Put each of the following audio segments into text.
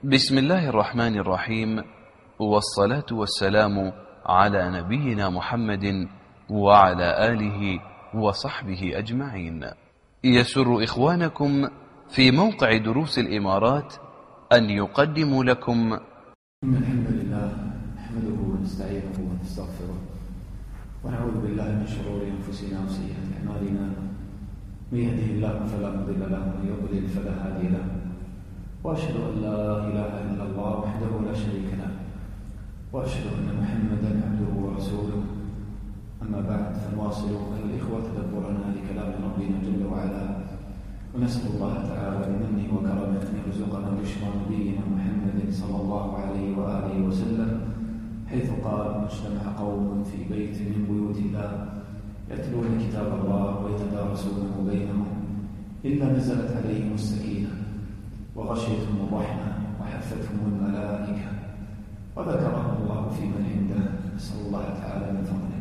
بسم الله الرحمن الرحيم، والصلاة والسلام على نبينا محمد وعلى آله وصحبه أجمعين. يسر إخوانكم في موقع دروس الإمارات أن يقدموا لكم إن الحمد لله نحمده ونستعينه ونستغفره ونعوذ بالله من شرور أنفسنا وسيئات أعمالنا. من يهده الله فلا مضل له ومن يضلل فلا هادي له، وأشهد أن لا إله إلا الله وحده لا شريك له، وأشهد أن محمدا عبده ورسوله. أما بعد، فنواصل أيها الإخوة تدبرنا لكلام ربنا جل وعلا، ونسأل الله تعالى بمنه وكرمه أن يرزقنا بشرى نبينا محمد صلى الله عليه وآله وسلم، حيث قال: اجتمع قوم في بيت من بيوت الله يتلون كتاب الله ويتدارسونه بينهم إلا نزلت عليهم السكينة وغشيتهم الرحمة وحفتهم الملائكة وذكرهم الله في من عنده. نسأل الله تعالى من فضله.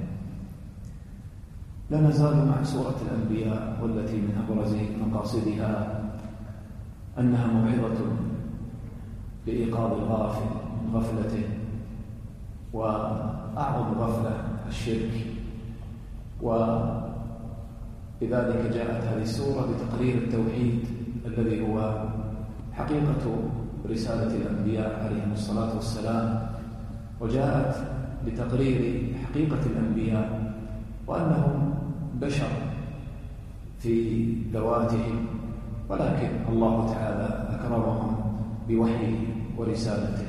لا نزال مع سورة الأنبياء، والتي من أبرز مقاصدها أنها موعظة لإيقاظ الغافل من غفلته، وأعظم غفلة الشرك، ولذلك جاءت هذه السورة بتقرير التوحيد الذي هو حقيقة رسالة الأنبياء عليهم الصلاة والسلام، وجاءت بتقرير حقيقة الأنبياء وأنهم بشر في ذواتهم، ولكن الله تعالى أكرمهم بوحيه ورسالته.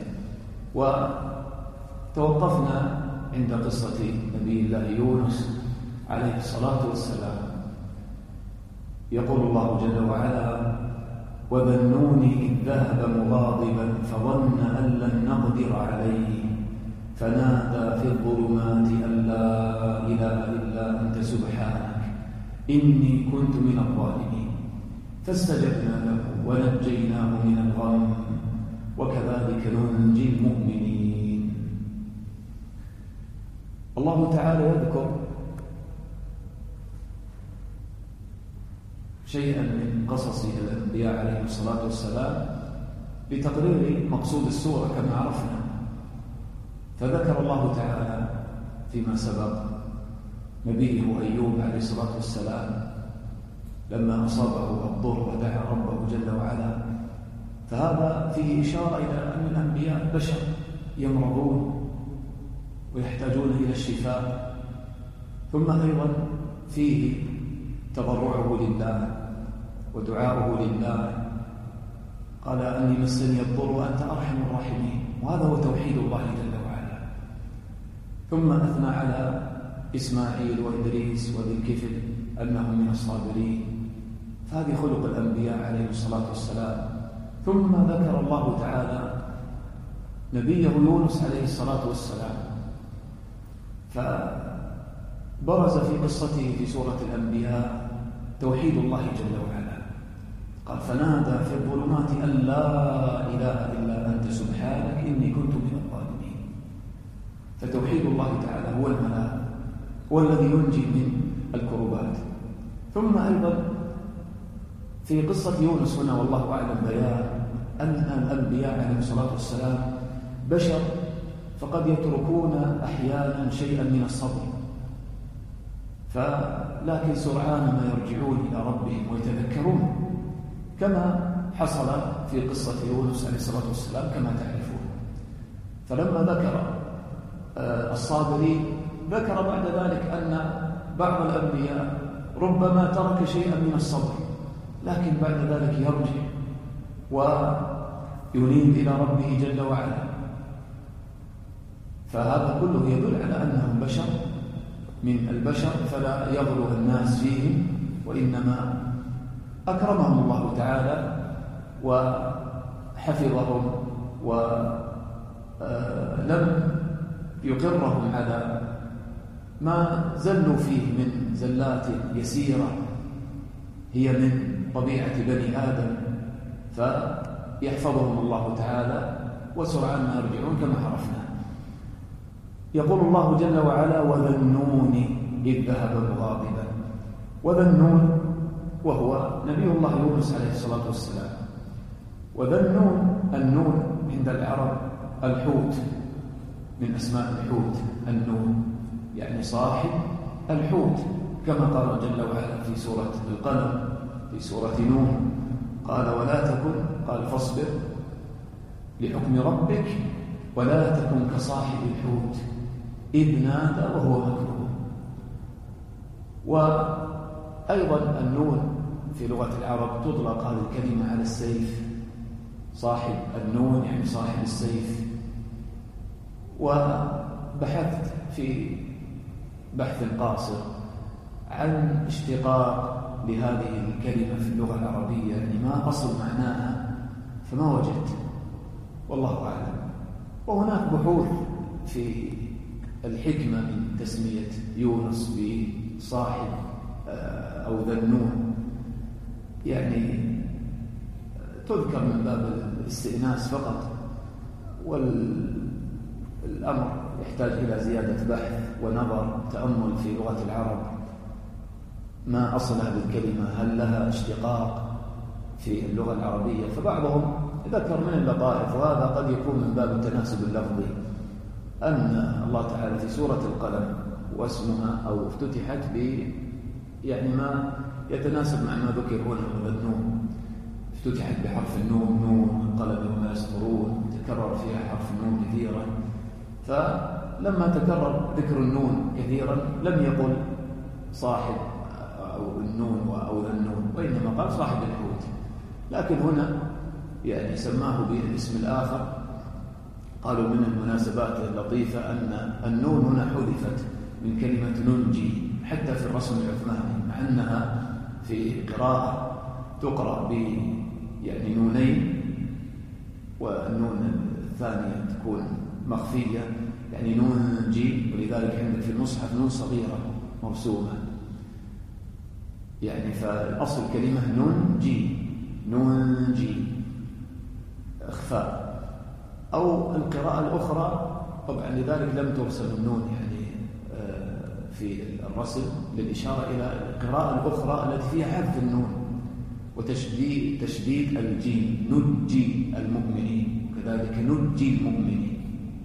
وتوقفنا عند قصة نبي الله يونس عليه الصلاة والسلام. يقول الله جل وعلا: وذا النون إذ ذهب مغاضبا فظن أن لن نقدر عليه فنادى في الظلمات أن لا إله إلا أنت سبحانك إني كنت من الظالمين فاستجبنا له ونجيناه من الغم وكذلك ننجي المؤمنين. الله تعالى يذكر شيئا من قصص الأنبياء عليهم الصلاة والسلام لتقرير مقصود السورة كما عرفنا. فذكر الله تعالى فيما سبق نبيه أيوب عليه الصلاة والسلام لما أصابه الضر ودعا ربه جل وعلا، فهذا فيه إشارة إلى أن الأنبياء بشر يمرضون ويحتاجون إلى الشفاء. ثم أيضا فيه تضرعه لله ودعاؤه لله، قال: أني مسني الضر وأنت أرحم الراحمين، وهذا هو توحيد الله جل وعلا. ثم أثنى على إسماعيل وإدريس وذي الكفل أنهم من الصابرين، فهذه خلق الأنبياء عليه الصلاة والسلام. ثم ذكر الله تعالى نبيه يونس عليه الصلاة والسلام، فبرز في قصته في سورة الأنبياء توحيد الله جل وعلا. قال: فنادى في الظلمات أن لا إله إلا أنت سبحانك إني كنت من الظالمين. فتوحيد الله تعالى هو الملاذ، هو الذي ينجي من الكربات. ثم أيضا في قصة يونس هنا والله أعلم بيان أن الأنبياء عليهم الصلاة والسلام بشر، فقد يتركون أحيانا شيئا من الصبر، لكن سرعان ما يرجعون إلى ربهم ويتذكرون، كما حصل في قصة يونس عليه الصلاة والسلام كما تعرفون. فلما ذكر الصابرين ذكر بعد ذلك أن بعض الأنبياء ربما ترك شيئا من الصبر، لكن بعد ذلك يرجع وينيب إلى ربه جل وعلا. فهذا كله يدل على أنهم بشر من البشر، فلا يغلو الناس فيهم، وإنما أكرمهم الله تعالى وحفظهم ولم يقرهم على ما زلوا فيه من زلات يسيرة هي من طبيعة بني آدم، فيحفظهم الله تعالى وسرعان ما يرجعون كما عرفنا. يقول الله جل وعلا: وذا النون إذ ذهب مغاضبا. وذا النون وهو نبي الله يونس عليه الصلاة والسلام. وذا النون عند العرب الحوت، من أسماء الحوت النون، يعني صاحب الحوت، كما قال جل وعلا في سورة القلم في سورة نون قال ولا تكن، قال فاصبر لحكم ربك ولا تكن كصاحب الحوت إذ نادى وهو مكذوب. وأيضا النون في لغة العرب تطلق هذه الكلمة على السيف، صاحب النون يعني صاحب السيف. وبحثت في بحث قاصر عن اشتقاق لهذه الكلمة في اللغة العربية، يعني ما أصل معناها، فما وجدت والله أعلم. وهناك بحوث في الحكمة من تسمية يونس بصاحب أو ذا النون، يعني تذكر من باب الاستئناس فقط، والأمر يحتاج إلى زيادة بحث ونظر تأمل في لغة العرب، ما أصل هذه الكلمة، هل لها اشتقاق في اللغة العربية. فبعضهم ذكر من اللطائف، وهذا قد يكون من باب التناسب اللفظي، أن الله تعالى في سورة القلم واسمها أو افتتحت يعني ما يتناسب مع ما ذكر هنا من النون، افتتحت بحرف النون، نون القلم وما يسطرون، تكرر فيها حرف النون كثيرا، فلما تكرر ذكر النون كثيرا لم يقل صاحب أو النون أو ذا النون، وإنما قال صاحب الحوت. لكن هنا يعني سماه بالاسم الآخر. قالوا من المناسبات اللطيفة أن النون هنا حذفت من كلمة ننجي حتى في الرسم العثماني، مع أنها في قراءة تقرأ يعني نونين، والنون الثانية تكون مخفية، يعني ننجي، ولذلك عندك في المصحف نون صغيرة مرسومة، يعني فالأصل كلمة ننجي، ننجي إخفاء. أو القراءة الأخرى طبعا لذلك لم ترسم النون يعني في الرسم للإشارة إلى القراءة الأخرى التي فيها حذف النون وتشديد الجيم، نجي المؤمنين، وكذلك نجي المؤمنين.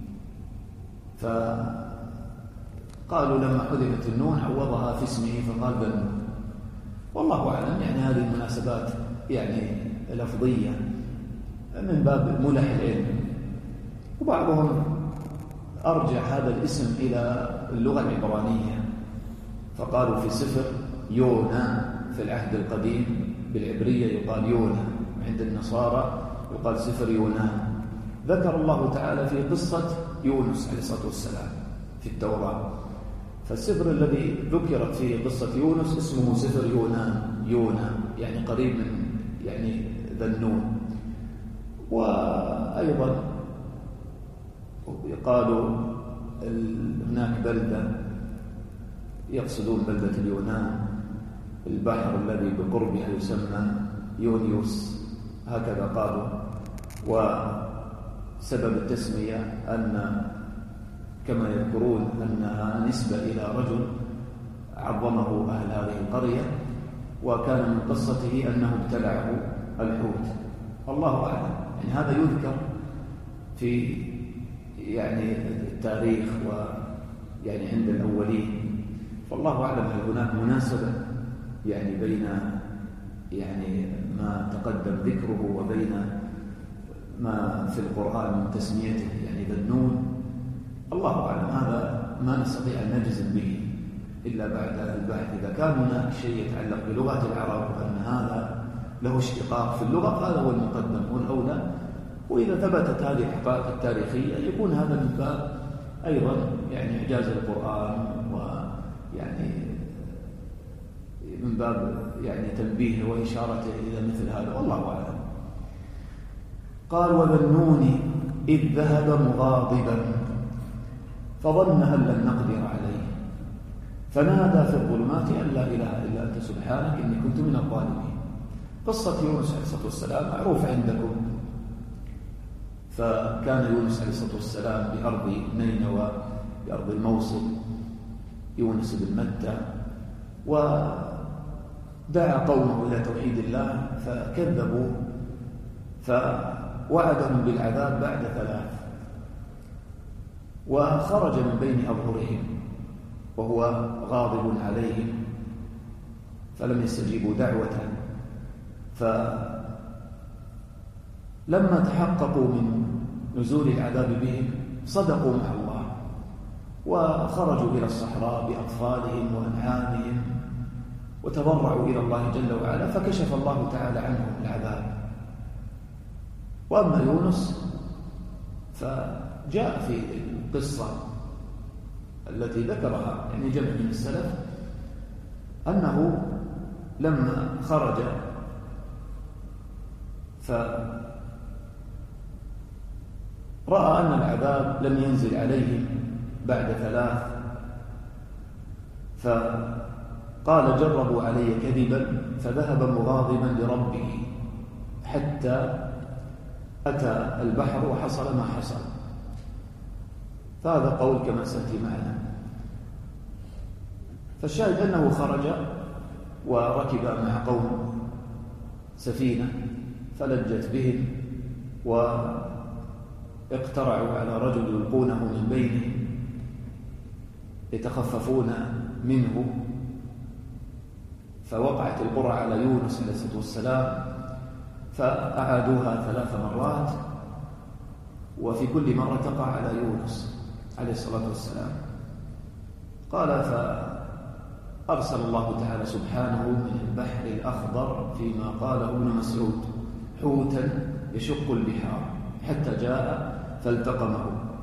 فقالوا لما حذفت النون عوضها في اسمه فقال بالنون. والله أعلم، يعني هذه المناسبات يعني لفظية من باب ملح العلم. وبعضهم أرجع هذا الاسم إلى اللغة العبرانية، فقالوا في سفر يونا في العهد القديم بالعبرية يقال يونا، عند النصارى يقال سفر يونان. ذكر الله تعالى في قصة يونس عليه الصلاة والسلام في التوراة، فالسفر الذي ذكرت فيه قصة يونس اسمه سفر يونان، يونا يعني قريب من يعني ذا النون. وأيضا قالوا هناك بلدة يقصدون بلدة اليونان، البحر الذي بقربها يسمى يونيوس، هكذا قالوا. وسبب التسمية أن كما يذكرون أنها نسبة إلى رجل عظمه أهل هذه القرية، وكان من قصته أنه ابتلعه الحوت. الله أعلم، يعني هذا يذكر في يعني التاريخ ويعني عند الأولين، فالله أعلم هل هناك مناسبة يعني بين يعني ما تقدم ذكره وبين ما في القرآن من تسميته يعني ذا النون. الله أعلم، هذا ما نستطيع أن نجزم به إلا بعد البحث. إذا كان هناك شيء يتعلق بلغة العرب وأن هذا له اشتقاق في اللغة هذا هو المقدم والأولى، وإذا ثبتت هذه الحقائق التاريخية يكون هذا من باب أيضا يعني إعجاز القرآن، ويعني من باب يعني تنبيهه وإشارته إلى مثل هذا، والله أعلم. قال وذا النون إذ ذهب مغاضبا فظن أن لن نقدر عليه فنادى في الظلمات أن لا إله إلا أنت سبحانك إني كنت من الظالمين. قصة يونس عليه الصلاة والسلام معروفة عندكم. فكان يونس عليه الصلاة والسلام بأرض نينوى، بأرض الموصل، يونس بن متى، ودعا قومه إلى توحيد الله فكذبوا، فوعدهم بالعذاب بعد 3، وخرج من بين أظهرهم وهو غاضب عليهم، فلم يستجيبوا دعوته. فلما تحققوا من نزول العذاب بهم صدقوا مع الله، وخرجوا إلى الصحراء بأطفالهم وأنعامهم وتضرعوا إلى الله جل وعلا، فكشف الله تعالى عنهم العذاب. وأما يونس فجاء في القصة التي ذكرها يعني جمع من السلف أنه لما خرج فرأى أن العذاب لم ينزل عليهم بعد 3، فقال جربوا علي كذبا، فذهب مغاضبا لربه حتى أتى البحر وحصل ما حصل. فهذا قول كما سأتي معنا. فالشاهد أنه خرج وركب مع قوم سفينة فلجت بهم، واقترعوا على رجل يلقونه من بينهم يتخففون منه، فوقعت القرعة على يونس عليه الصلاة والسلام، فأعادوها 3 مرات، وفي كل مرة تقع على يونس عليه الصلاة والسلام. قال فأرسل الله تعالى سبحانه من البحر الأخضر فيما قاله ابن مسعود حوتا يشق البحار حتى جاء فالتقمه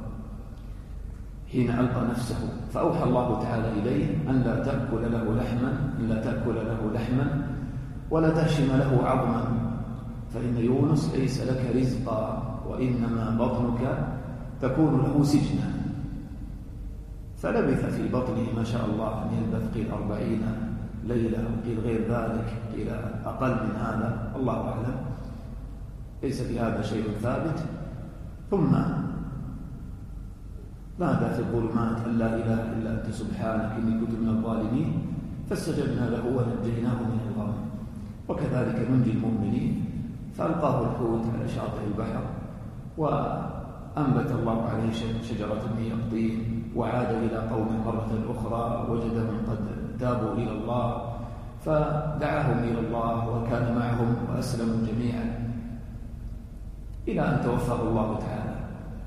حين ألقى نفسه، فأوحى الله تعالى إليه أن لا تأكل له لحما ولا تهشم له عظما، فإن يونس ليس لك رزقا وإنما بطنك تكون له سجنا. فلبث في بطنه ما شاء الله أن يلبث، قيل 40 ليلة وقيل غير ذلك، قيل أقل من هذا، الله أعلم، ليس في هذا شيء ثابت. ثم نادى في الظلمات أن لا إله إلا أنت سبحانك إني كنت من الظالمين، فاستجبنا له ونجيناه من الغم، وكذلك ننجي المؤمنين. فألقاه الحوت على شاطئ البحر، وأنبت الله عليه شجرة من يقطين، وعاد إلى قومه مرة أخرى وجدهم قد تابوا إلى الله، فدعاهم إلى الله وكان معهم وأسلموا جميعا إلى أن توفاه الله تعالى.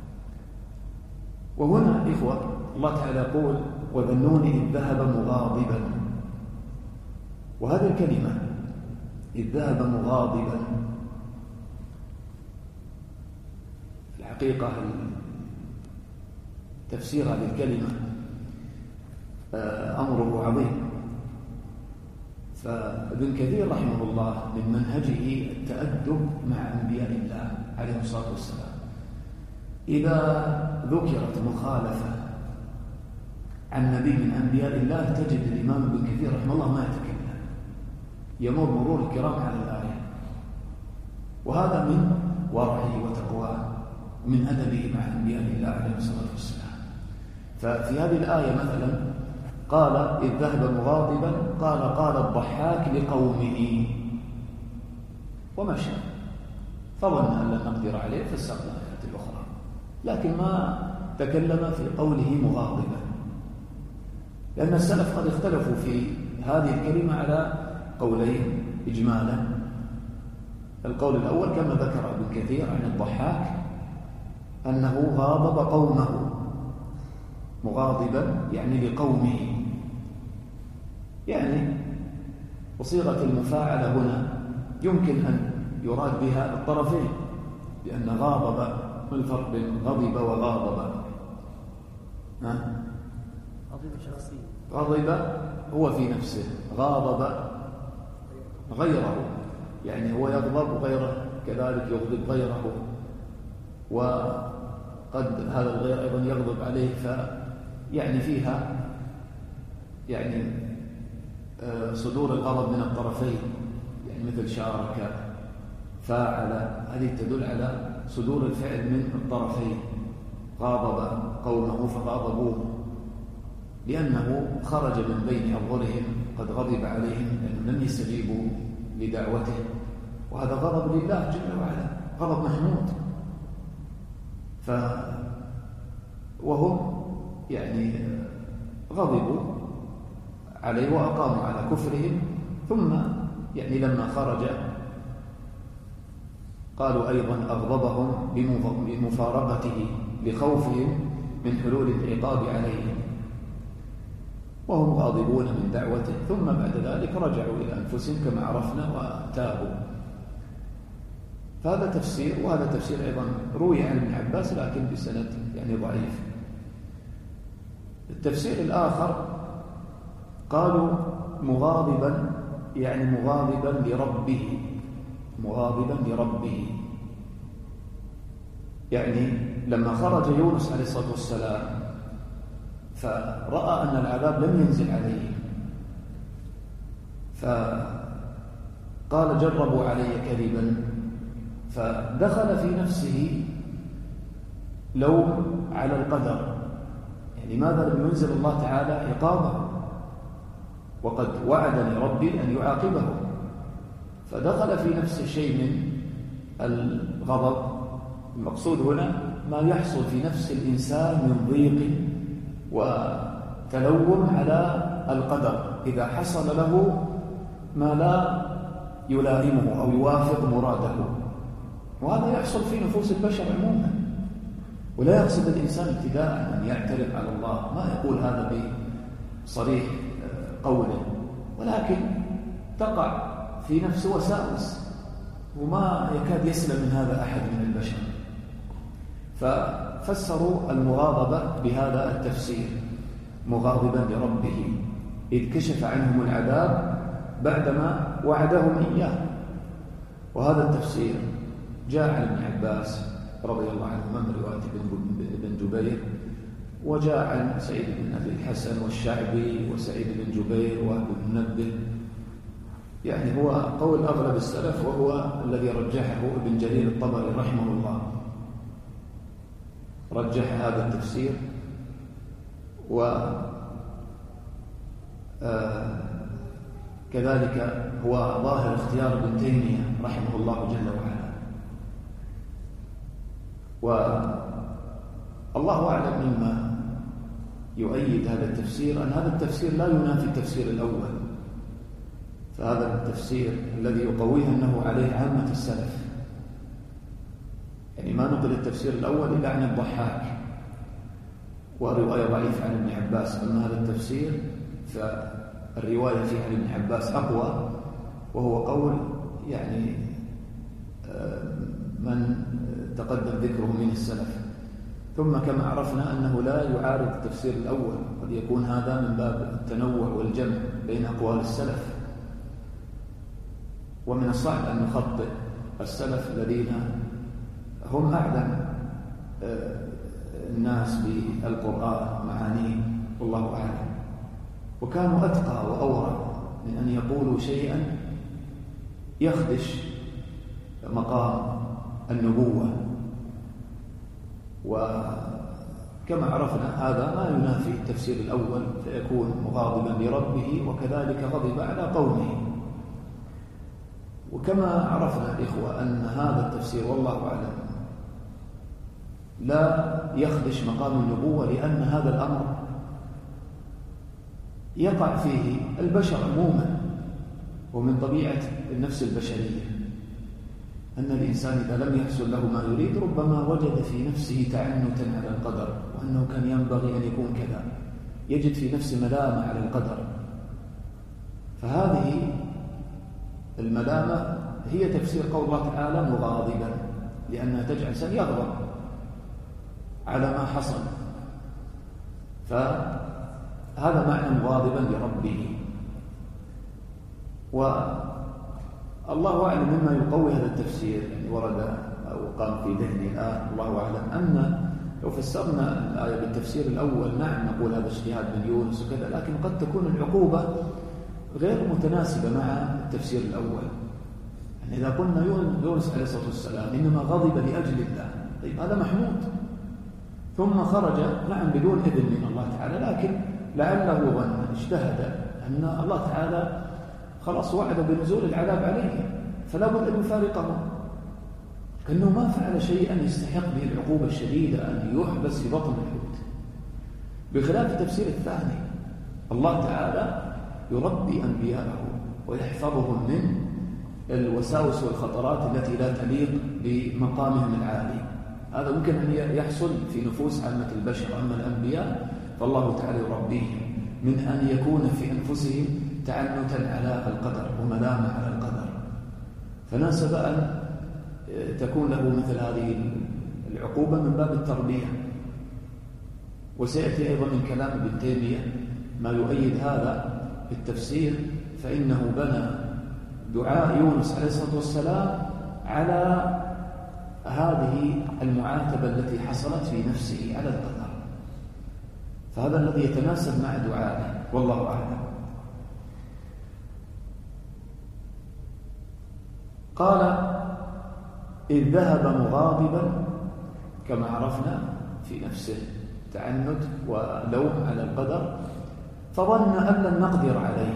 وهنا إخوة الله تعالى يقول وذنون إذ ذهب مغاضبا، وهذه الكلمة إذ ذهب مغاضبا في الحقيقة تفسير هذه الكلمة أمره عظيم. فابن كثير رحمه الله من منهجه التأدب مع أنبياء الله عليه الصلاة والسلام، إذا ذكرت مخالفة عن نبي من أنبياء الله تجد الإمام ابن كثير رحمه الله ما يتكلم، يمر مرور الكرام على الآية، وهذا من ورعه وتقواه من أدبه مع أنبياء الله عليه الصلاة والسلام. ففي هذه الآية مثلا قال إذ ذهب مغاضبا، قال الضحاك لقومه ومشى، فظن أن لن نقدر عليه فاستغنى الآيات الأخرى، لكن ما تكلم في قوله مغاضبا، لأن السلف قد اختلفوا في هذه الكلمة على قولين إجمالا. القول الأول كما ذكر ابن كثير عن الضحاك أنه غاضب قومه، مغاضبا يعني لقومه، يعني وصيغة المفاعلة هنا يمكن أن يراد بها الطرفين، لأن غاضب، ما الفرق بين غضب وغاضب؟ غضب شخصي، غضب هو في نفسه، غاضب غيره، يعني هو يغضب غيره كذلك يغضب غيره، وقد هذا الغير أيضا يغضب عليه، فيعني فيها يعني صدور الغضب من الطرفين، يعني مثل شارك، فاعل، هذه تدل على صدور الفعل من الطرفين. غاضب قومه فغاضبوه لأنه خرج من بين أظهرهم، قد غضب عليهم لأنهم لم يستجيبوا لدعوته، وهذا غضب لله جل وعلا، غضب محمود وهم يعني غضبوا عليه وأقاموا على كفرهم، ثم يعني لما خرج قالوا أيضا أغضبهم بمفارقته لخوفهم من حلول العقاب عليهم، وهم غاضبون من دعوته، ثم بعد ذلك رجعوا إلى أنفسهم كما عرفنا وتابوا. فهذا تفسير، وهذا تفسير أيضا روي عن ابن عباس لكن بسند يعني ضعيف. التفسير الآخر قالوا مغاضبا، يعني مغاضبا لربه، مغاضبا لربه، يعني لما خرج يونس عليه الصلاة والسلام فرأى أن العذاب لم ينزل عليه، فقال جربوا علي كذبا، فدخل في نفسه لوم على القدر، يعني لماذا لم ينزل الله تعالى عقابه وقد وعدني ربي أن يعاقبه؟ فدخل في نفسه شيء من الغضب. المقصود هنا ما يحصل في نفس الإنسان من ضيق وتلوم على القدر إذا حصل له ما لا يلائمه أو يوافق مراده، وهذا يحصل في نفوس البشر عموما. ولا يقصد الإنسان ابتداء أن يعترف على الله، ما يقول هذا بصريح قوله، ولكن تقع في نفسه وساوس وما يكاد يسلم من هذا أحد من البشر. ففسروا المغاضبة بهذا التفسير، مغاضبا لربه إذ كشف عنهم العذاب بعدما وعدهم إياه. وهذا التفسير جاء عن ابن عباس رضي الله عنهما من رواية ابن جبير، وجاء عن سعيد بن أبي الحسن والشعبي وسعيد بن جبير وابن منبه، يعني هو قول أغلب السلف، وهو الذي رجحه ابن جرير الطبري رحمه الله، رجح هذا التفسير. وكذلك هو ظاهر اختيار ابن تيمية رحمه الله جل وعلا. والله أعلم مما يؤيد هذا التفسير أن هذا التفسير لا ينافي التفسير الأول، فهذا التفسير الذي يقويه أنه عليه عامة السلف، يعني ما نقل التفسير الأول إلا عن الضحاك ورواية ضعيفة عن ابن عباس، أما هذا التفسير فالرواية فيه عن ابن عباس أقوى، وهو قول يعني من تقدم ذكره من السلف. ثم كما عرفنا أنه لا يعارض التفسير الأول، قد يكون هذا من باب التنوع والجمع بين أقوال السلف، ومن الصعب أن نخطئ السلف الذين هم أعلم الناس بالقرآن معانيه والله أعلم، وكانوا أتقى وأورع من أن يقولوا شيئا يخدش مقام النبوة. وكما عرفنا هذا ما ينافي التفسير الأول، فيكون مغاضبا لربه وكذلك غضب على قومه. وكما عرفنا الإخوة أن هذا التفسير والله أعلم لا يخدش مقام النبوة، لأن هذا الأمر يقع فيه البشر عموما، ومن طبيعة النفس البشرية أن الإنسان إذا لم يحصل له ما يريد ربما وجد في نفسه تعنتا على القدر، وأنه كان ينبغي أن يكون كذا، يجد في نفسه ملامة على القدر. فهذه الملامة هي تفسير قول الله تعالى مغاضبا، لأنها تجعل الإنسان يغضب على ما حصل، فهذا معنى مغاضبا لربه. والله أعلم مما يقوي هذا التفسير، يعني ورد أو قام في ذهني الآن الله أعلم، أن لو فسرنا الآية بالتفسير الأول نعم نقول هذا اجتهاد من يونس وكذا، لكن قد تكون العقوبة غير متناسبة مع التفسير الأول. يعني إذا قلنا يونس عليه الصلاة والسلام إنما غضب لأجل الله، طيب هذا محمود، ثم خرج نعم بدون إذن من الله تعالى، لكن لعله ظن اجتهد أن الله تعالى خلاص وعد بنزول العذاب عليه، فلا بد أن يفارقه. أنه ما فعل شيئا يستحق به العقوبة الشديدة أن يحبس في بطن الحوت، بخلاف التفسير الثاني. الله تعالى يربي أنبياءه ويحفظهم من الوساوس والخطرات التي لا تليق بمقامهم العالي. هذا ممكن أن يحصل في نفوس عامة البشر، أما الأنبياء فالله تعالى يربيهم من أن يكون في أنفسهم تعنتا على القدر وملامة على القدر، فناسب أن تكون له مثل هذه العقوبة من باب التربية. وسيأتي أيضا من كلام ابن تيمية ما يؤيد هذا بالتفسير، فإنه بنى دعاء يونس عليه الصلاة والسلام على هذه المعاتبة التي حصلت في نفسه على القدر، فهذا الذي يتناسب مع دعائه، والله أعلم. قال: إذ ذهب مغاضبا، كما عرفنا في نفسه تعنت ولوم على القدر، فظن أن لن نقدر عليه،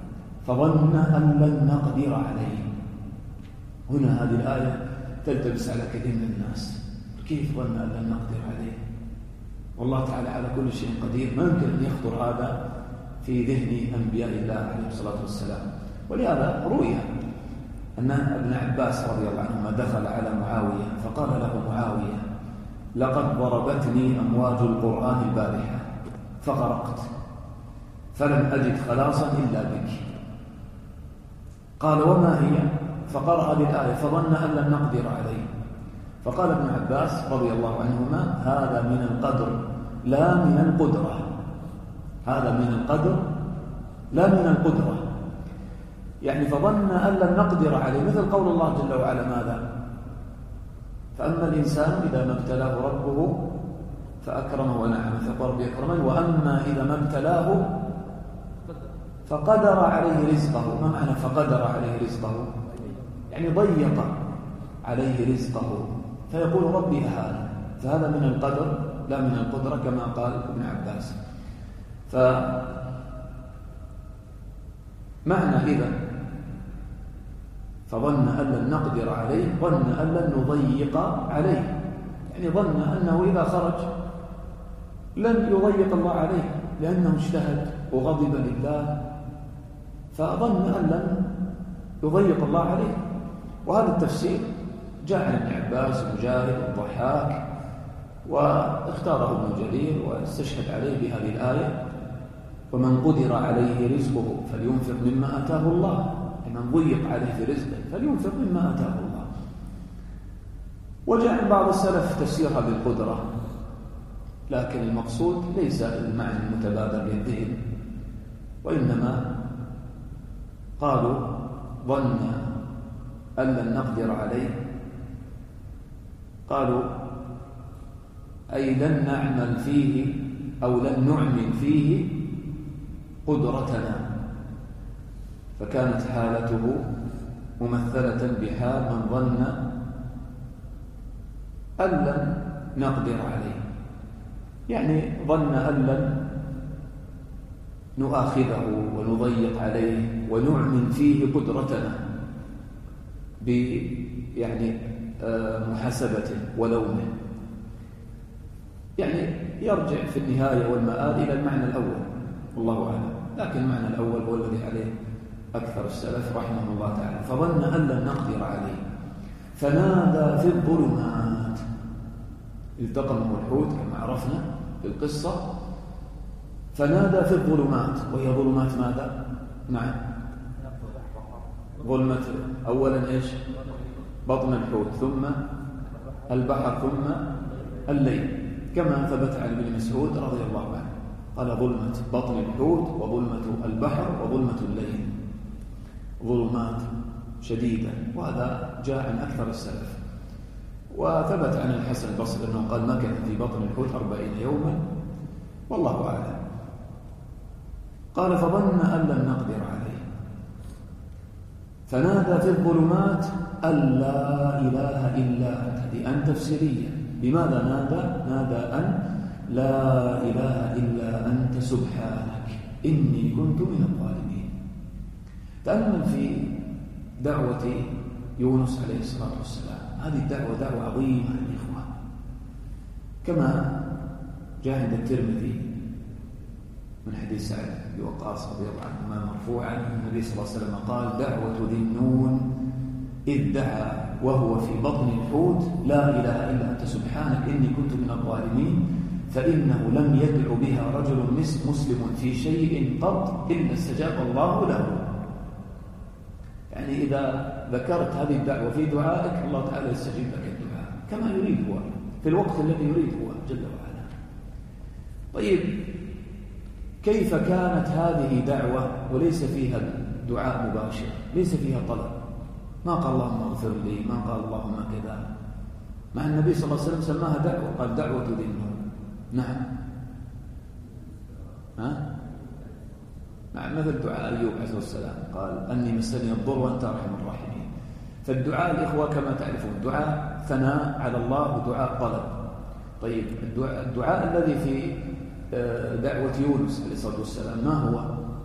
هنا هذه الآية تلتبس على كثير من الناس، كيف ظن أن لن نقدر عليه؟ والله تعالى على كل شيء قدير، ما يمكن أن يخطر هذا في ذهن أنبياء الله عليه الصلاة والسلام. ولهذا روي أن ابن عباس رضي الله عنهما دخل على معاوية فقال له معاوية: لقد ضربتني أمواج القرآن البارحة فغرقت، فلم أجد خلاصا إلا بك. قال: وما هي؟ فقرأ هذه الآية: فظن أن لن نقدر عليه. فقال ابن عباس رضي الله عنهما: هذا من القدر لا من القدرة، هذا من القدر لا من القدرة، يعني فظن أن لن نقدر عليه، مثل قول الله جل وعلا ماذا؟ فأما الإنسان إذا ما ابتلاه ربه فأكرمه ونعمه، فقال ربي أكرمن، وأما إذا ما ابتلاه فقدر عليه رزقه. ما معنى فقدر عليه رزقه؟ يعني ضيق عليه رزقه، فيقول ربي أهان، فهذا من القدر لا من القدرة كما قال ابن عباس. فمعنى إذا فظن أن لن نقدر عليه، ظن أن لن نضيق عليه، يعني ظن أنه إذا خرج لن يضيق الله عليه، لأنه اجتهد وغضب لله، فظن أن لن يضيق الله عليه. وهذا التفسير جاء عن ابن عباس ومجاهد والضحاك، واختاره ابن جرير واستشهد عليه بهذه الآية: ومن قدر عليه رزقه فلينفق مما آتاه الله، من ضيق عليه في رزقه فلينفق مما آتاه الله. وجاء عن بعض السلف تفسيرها بالقدرة، لكن المقصود ليس المعنى المتبادر للذهن، وإنما قالوا ظن أن لن نقدر عليه، قالوا أي لن نعمل فيه أو لن نعمل فيه قدرتنا، فكانت حالته ممثلة بحال من ظن أن لن نقدر عليه، يعني ظن أن لن نؤاخذه ونضيق عليه ونعمل فيه قدرتنا يعني محاسبته ولومه. يعني يرجع في النهاية والمآل إلى المعنى الأول، والله أعلم، لكن المعنى الأول هو الذي عليه أكثر السلف رحمه الله تعالى. فظن أن لن نقدر عليه فنادى في الظلمات، التقمه الحوت كما عرفنا في القصة، فنادى في الظلمات، وهي ظلمات ماذا؟ نعم، ظلمة أولا إيش؟ بطن الحوت، ثم البحر، ثم الليل، كما ثبت عن ابن مسعود رضي الله عنه قال: ظلمة بطن الحوت وظلمة البحر وظلمة الليل، ظلمات شديدة. وهذا جاء عن أكثر السلف، وثبت عن الحسن البصري أنه قال: مكث في بطن الحوت 40 يوما، والله أعلم. قال: فظن أن لن نقدر عليه فنادى في الظلمات أن لا إله إلا أنت. هذه أن تفسيرية. بماذا نادى؟ نادى أن لا إله إلا أنت سبحانك إني كنت من الظالمين. تأمل في دعوة يونس عليه الصلاة والسلام. هذه الدعوة دعوة عظيمة للإخوة، كما جاء عند الترمذي من حديث سعد بن وقاص رضي الله عنهما مرفوعا النبي صلى الله عليه وسلم قال: دعوة ذي النون إذ دعا وهو في بطن الحوت لا إله إلا أنت سبحانك إني كنت من الظالمين، فإنه لم يدع بها رجل مسلم في شيء قط إلا استجاب الله له. يعني إذا ذكرت هذه الدعوة في دعائك الله تعالى يستجيب لك الدعاء كما يريد هو في الوقت الذي يريد هو جل وعلا. طيب، كيف كانت هذه دعوة وليس فيها دعاء مباشر، ليس فيها طلب؟ ما قال اللهم اغفر لي، ما قال اللهم كذا، مع النبي صلى الله عليه وسلم سماها دعوة، قال دعوة ذي النون. نعم، مع مثل دعاء أيوب عليه السلام قال: أني مسني الضر وأنت أرحم الراحمين. فالدعاء الإخوة كما تعرفون دعاء ثناء على الله ودعاء طلب. طيب، الدعاء الذي في دعوة يونس عليه الصلاة والسلام ما هو؟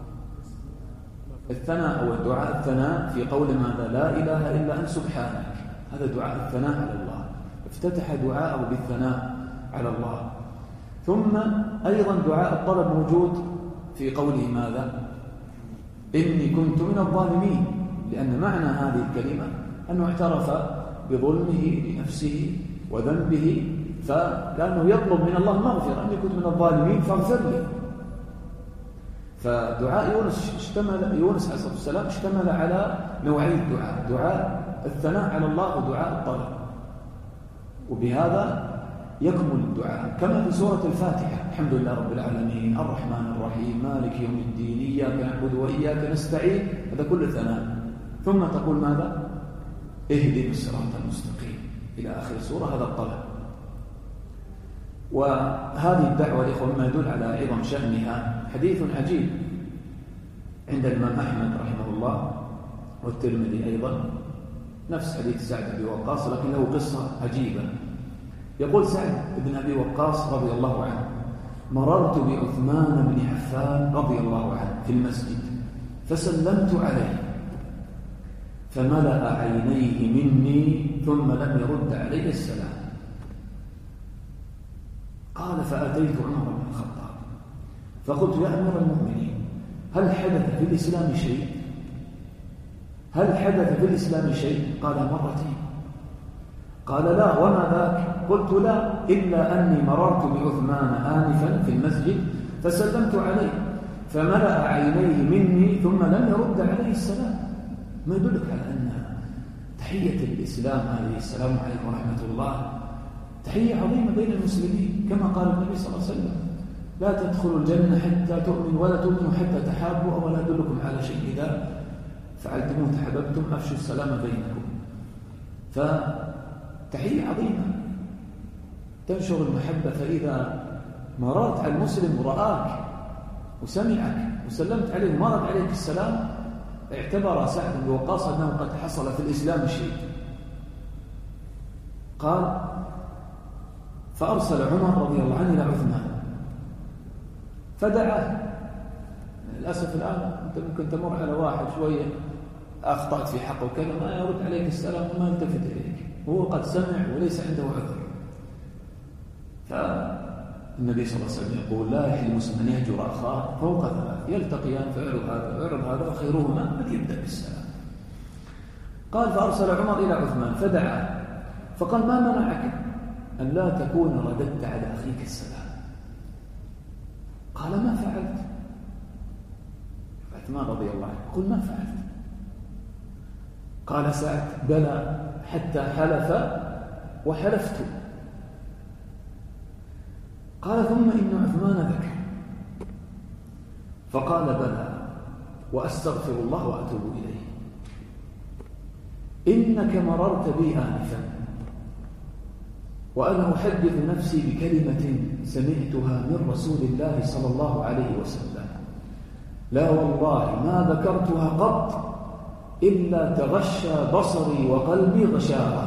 الثناء، أو الدعاء الثناء في قول ماذا؟ لا إله إلا أنت سبحانك. هذا دعاء الثناء على الله، افتتح دعاءه بالثناء على الله. ثم أيضا دعاء الطلب موجود في قوله ماذا؟ إني كنت من الظالمين، لأن معنى هذه الكلمة أنه اعترف بظلمه لنفسه وذنبه، فكانه يطلب من الله المغفرة: إني كنت من الظالمين فاغفر لي. فدعاء يونس عليه الصلاة والسلام اشتمل على نوعي الدعاء: دعاء الثناء على الله ودعاء الطلب، وبهذا يكمل الدعاء. كما في سورة الفاتحة: الحمد لله رب العالمين الرحمن الرحيم مالك يوم الدين إياك نعبد وإياك نستعين، هذا كل ثناء. ثم تقول ماذا؟ اهدنا الصراط المستقيم إلى آخر السورة، هذا الطلب. وهذه الدعوة الإخوة مما يدل على عظم شأنها حديث عجيب عند الإمام أحمد رحمه الله والترمذي أيضا، نفس حديث سعد بن وقاص لكن له قصة عجيبة. يقول سعد بن أبي وقاص رضي الله عنه: مررت بعثمان بن عفان رضي الله عنه في المسجد فسلمت عليه فملأ عينيه مني ثم لم يرد علي السلام. قال: فأتيت عمر بن الخطاب فقلت: يا أمير المؤمنين، هل حدث في الإسلام شيء؟ هل حدث في الإسلام شيء؟ قال: مرتين. قال: لا، وما ذاك؟ قلت: لا، إلا أني مررت بعثمان آنفا في المسجد فسلمت عليه فملأ عينيه مني ثم لم يرد عليه السلام. ما يدلك على أن تحية الإسلام هذه السلام عليكم ورحمة الله تحية عظيمة بين المسلمين، كما قال النبي صلى الله عليه وسلم: لا تدخلوا الجنة حتى تؤمنوا ولا تؤمنوا حتى تحابوا، أولا أدلكم على شيء إذا فعلتموه تحببتم أفشوا السلام بينكم. فتحية عظيمة تنشر المحبة. فإذا مررت على المسلم ورآك وسمعك وسلمت عليه ومرت عليك السلام، اعتبر سعد بن وقاص أنه قد حصل في الإسلام شيء. قال: فأرسل عمر رضي الله عنه إلى عثمان فدعاه. للأسف الآن أنت ممكن تمر على واحد شوية أخطأت في حقه وكذا ما يرد عليك السلام وما يلتفت إليك، وهو قد سمع وليس عنده عذر. فالنبي صلى الله عليه وسلم يقول: لا يحل مسلم أن يهجر أخاه فوق ثلاث، يلتقيان فيعرض هذا ويعرض هذا وخيرهما من يبدأ بالسلام. قال: فأرسل عمر إلى عثمان فدعاه فقال: ما منعك أن لا تكون رددت على أخيك السلام؟ قال: ما فعلت. عثمان رضي الله عنه يقول: ما فعلت. قال سعد: بلى، حتى حلف وحلفت. قال: ثم إن عثمان ذكر فقال: بلى، وأستغفر الله وأتوب إليه. إنك مررت بي آنفا وأنا أحدث نفسي بكلمة سمعتها من رسول الله صلى الله عليه وسلم، لا والله ما ذكرتها قط إلا تغشى بصري وقلبي غشاوة.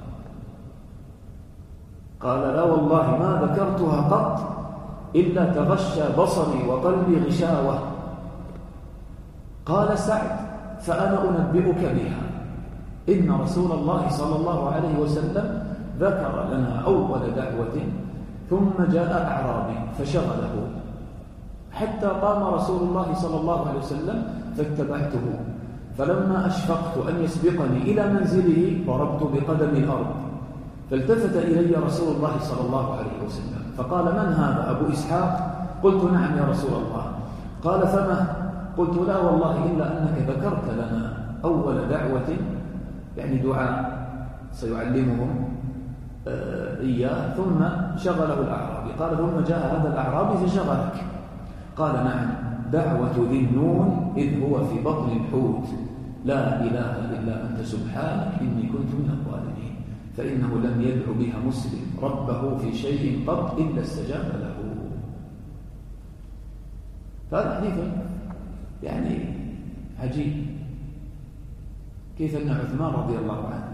قال: لا والله ما ذكرتها قط إلا تغشى بصري وقلبي غشاوة. قال سعد: فأنا أنبئك بها، إن رسول الله صلى الله عليه وسلم ذكر لنا أول دعوة ثم جاء أعرابي فشغله حتى قام رسول الله صلى الله عليه وسلم فاتبعته، فلما أشفقت أن يسبقني إلى منزله ضربت بقدم الأرض، فالتفت إلي رسول الله صلى الله عليه وسلم فقال: من هذا؟ أبو إسحاق؟ قلت: نعم يا رسول الله. قال: فما؟ قلت: لا والله إلا أنك ذكرت لنا أول دعوة، يعني دعاء سيعلمهم إياه، ثم شغله الأعرابي. قال: ثم جاء هذا الأعرابي فشغلك. قال: نعم، دعوة ذي النون إذ هو في بطن الحوت: لا إله إلا أنت سبحانك إني كنت من الظالمين. فإنه لم يدع بها مسلم ربه في شيء قط إلا استجاب له. هذا حديث يعني عجيب، كيف أن عثمان رضي الله عنه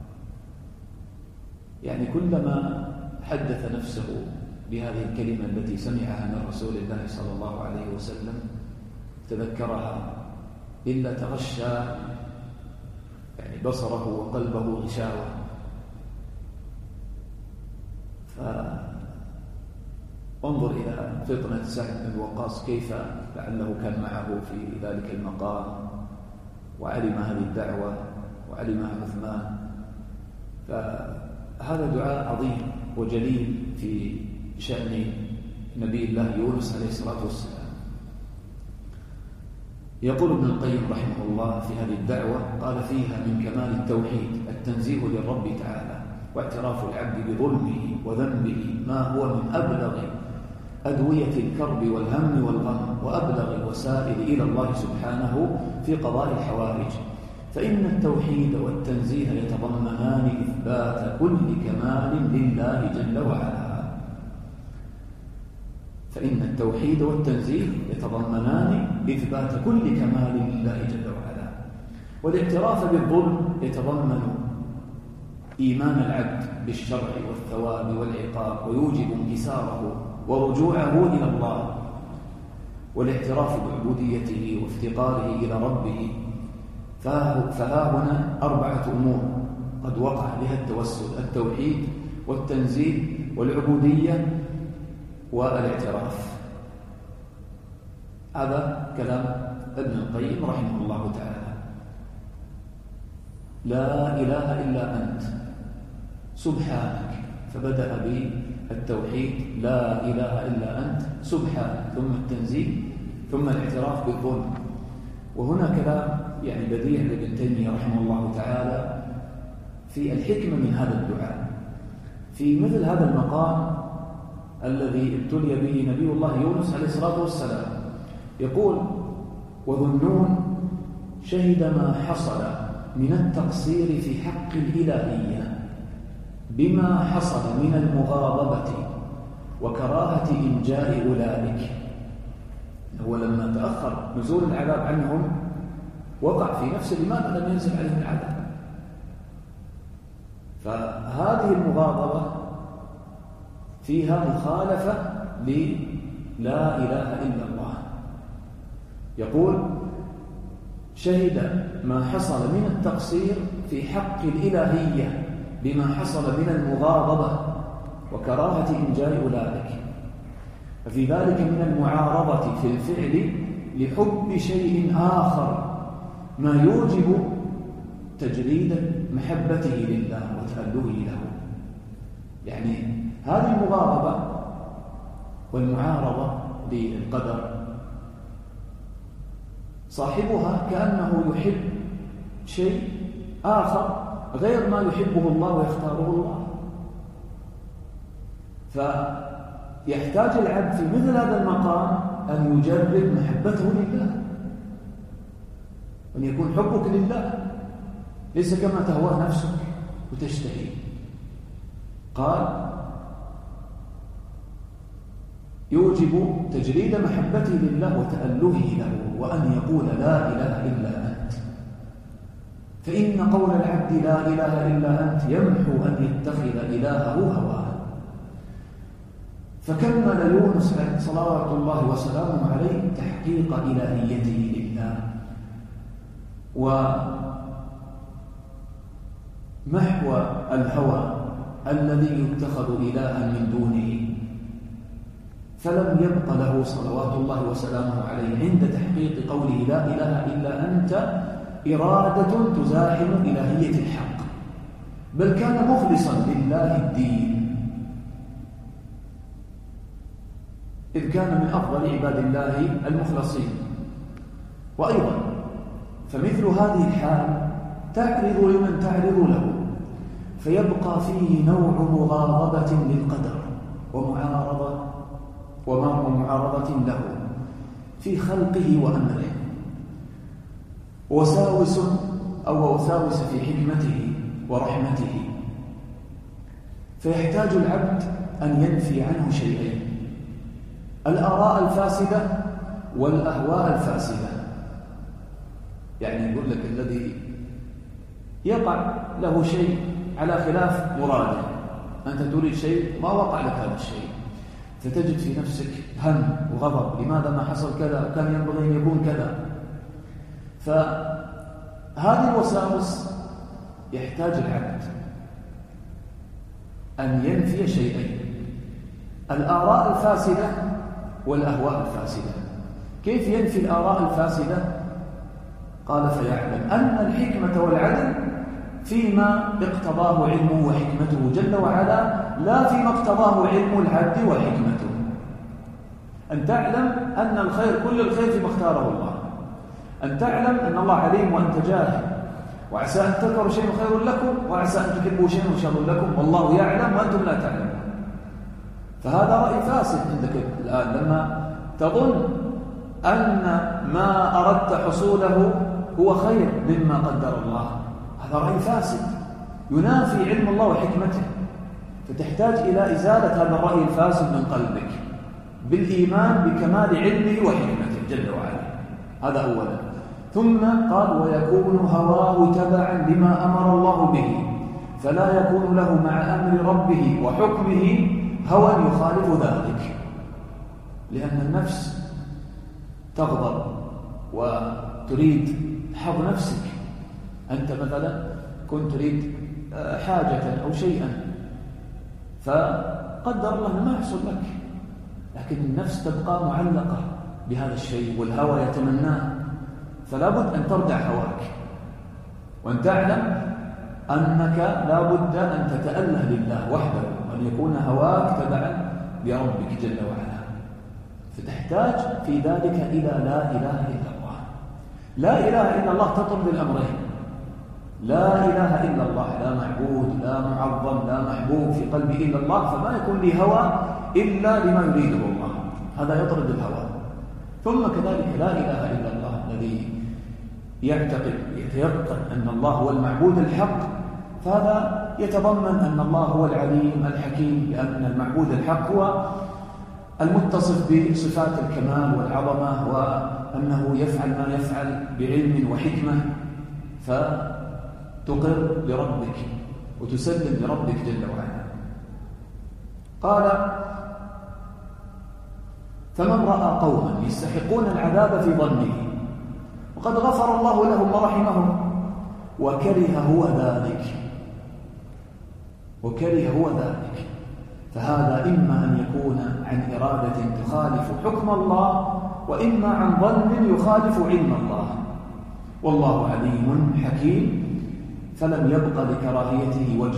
يعني كلما حدث نفسه بهذه الكلمة التي سمعها من رسول الله صلى الله عليه وسلم تذكرها إلا تغشى يعني بصره وقلبه غشاوة. فانظر إلى فطنة سعد بن وقاص، كيف لعله كان معه في ذلك المقام وعلم هذه الدعوة وعلمها عثمان. فهذا دعاء عظيم وجليل في شأن نبي الله يونس عليه الصلاة والسلام. يقول ابن القيم رحمه الله في هذه الدعوة: قال: فيها من كمال التوحيد التنزيه للرب تعالى واعتراف العبد بظلمه وذنبه، ما هو من أبلغ أدوية الكرب والهم والغم وأبلغ الوسائل إلى الله سبحانه في قضاء الحوائج. فإن التوحيد والتنزيه يتضمنان إثبات كل كمال لله جل وعلا. فإن التوحيد والتنزيه يتضمنان إثبات كل كمال لله جل وعلا، والاعتراف بالظلم يتضمن إيمان العبد بالشرع والثواب والعقاب ويوجب انكساره ورجوعه إلى الله، والاعتراف بعبوديته وافتقاره إلى ربه. فها هنا 4 أمور قد وقع بها التوسل: التوحيد والتنزيه والعبودية والاعتراف. هذا كلام ابن القيم رحمه الله تعالى. لا إله إلا أنت سبحانك، فبدأ بالتوحيد: لا إله إلا أنت سبحانك، ثم التنزيه، ثم الاعتراف بالظلم. وهنا كلام يعني بديع لابن تيمية رحمه الله تعالى في الحكمة من هذا الدعاء في مثل هذا المقام الذي ابتلي به نبي الله يونس عليه الصلاة والسلام. يقول: وذو النون شهد ما حصل من التقصير في حق الإلهية بما حصل من المغاضبة وكراهة إنجاء أولئك. هو لما تأخر نزول العذاب عنهم وقع في نفسه لماذا لم ينزل عليهم العذاب. فهذه المغاضبة فيها مخالفة للا إله إلا الله. يقول: شهد ما حصل من التقصير في حق الإلهية بما حصل من المغاضبة وكراهة إنجاء أولئك. ففي ذلك من المعارضة في الفعل لحب شيء آخر ما يوجب تجريد محبته لله وتألهه له. يعني هذه المغاضبة والمعارضة للقدر صاحبها كأنه يحب شيء آخر غير ما يحبه الله ويختاره الله. فيحتاج العبد في مثل هذا المقام أن يجرب محبته لله، أن يكون حبك لله ليس كما تهواه نفسك وتشتهي. قال: يوجب تجريد محبته لله وتألهه له، وأن يقول: لا إله إلا أنت. فإن قول العبد لا إله إلا أنت يمحو أن يتخذ إلهه هواه. فكمل يونس صلوات الله وسلامه عليه تحقيق إلهيته لله محو الهوى الذي يتخذ إلها من دونه، فلم يبق له صلوات الله وسلامه عليه عند تحقيق قوله لا إله إلا أنت إرادة تزاحم إلهية الحق، بل كان مخلصا لله الدين، إذ كان من أفضل عباد الله المخلصين. وأيضا فمثل هذه الحال تعرض لمن تعرض له، فيبقى فيه نوع مغاضبة للقدر ومعارضة له في خلقه وأمره، وساوس في حكمته ورحمته، فيحتاج العبد أن ينفي عنه شيئين: الآراء الفاسدة والأهواء الفاسدة. يعني يقول لك الذي يقع له شيء على خلاف مراده، أنت تريد شيء ما وقع لك هذا الشيء، فتجد في نفسك هم وغضب، لماذا ما حصل كذا، كان ينبغي أن يكون كذا. فهذه الوساوس يحتاج العبد أن ينفي شيئين: الآراء الفاسدة والأهواء الفاسدة. كيف ينفي الآراء الفاسدة؟ قال: فيعلم أن الحكمة والعدل فيما اقتضاه علمه وحكمته جل وعلا، لا فيما اقتضاه علم العبد وحكمته. أن تعلم أن الخير، كل الخير فيما اختاره الله، أن تعلم أن الله عليم وأنت جاهل، وعسى أن تكرهوا شيء خير لكم وعسى أن تحبوا شيء شر لكم، والله يعلم وأنتم لا تعلمون. فهذا رأي فاسد عندك الآن لما تظن أن ما أردت حصوله هو خير مما قدر الله، هذا رأي فاسد ينافي علم الله وحكمته، فتحتاج إلى إزالة هذا الرأي الفاسد من قلبك بالإيمان بكمال علمه وحكمته جل وعلا. هذا أولا. ثم قال: ويكون هواه تبعا لما أمر الله به، فلا يكون له مع أمر ربه وحكمه هوى يخالف ذلك، لأن النفس تغضب وتريد حظ نفسك. أنت مثلا كنت تريد حاجة أو شيئا، فقدر الله ما يحصل لك، لكن النفس تبقى معلقة بهذا الشيء والهوى يتمناه، فلا بد أن تردع هواك، وأن تعلم أنك لا بد أن تتأله لله وحده، وأن يكون هواك تبعا لربك جل وعلا. فتحتاج في ذلك إلى لا إله إلا الله. لا إله إلا الله تطرد الأمرين: لا إله إلا الله، لا معبود لا معظم لا محبوب في قلبي إلا الله، فما يكون لي هوى إلا لما يريده الله، هذا يطرد الهوى. ثم كذلك لا إله إلا الله الذي يعتقد يتيقن أن الله هو المعبود الحق، فهذا يتضمن أن الله هو العليم الحكيم، لأن المعبود الحق هو المتصف بصفات الكمال والعظمة، وأنه يفعل ما يفعل بعلم وحكمة، فتقر لربك وتسلم لربك جل وعلا. قال: فمن رأى قوما يستحقون العذاب في ظنه وقد غفر الله لهم ورحمهم وكره هو ذلك، فهذا إما أن يكون عن إرادة تخالف حكم الله، وإما عن ظن يخالف علم الله، والله عليم حكيم، فلم يبق لكراهيته وجه.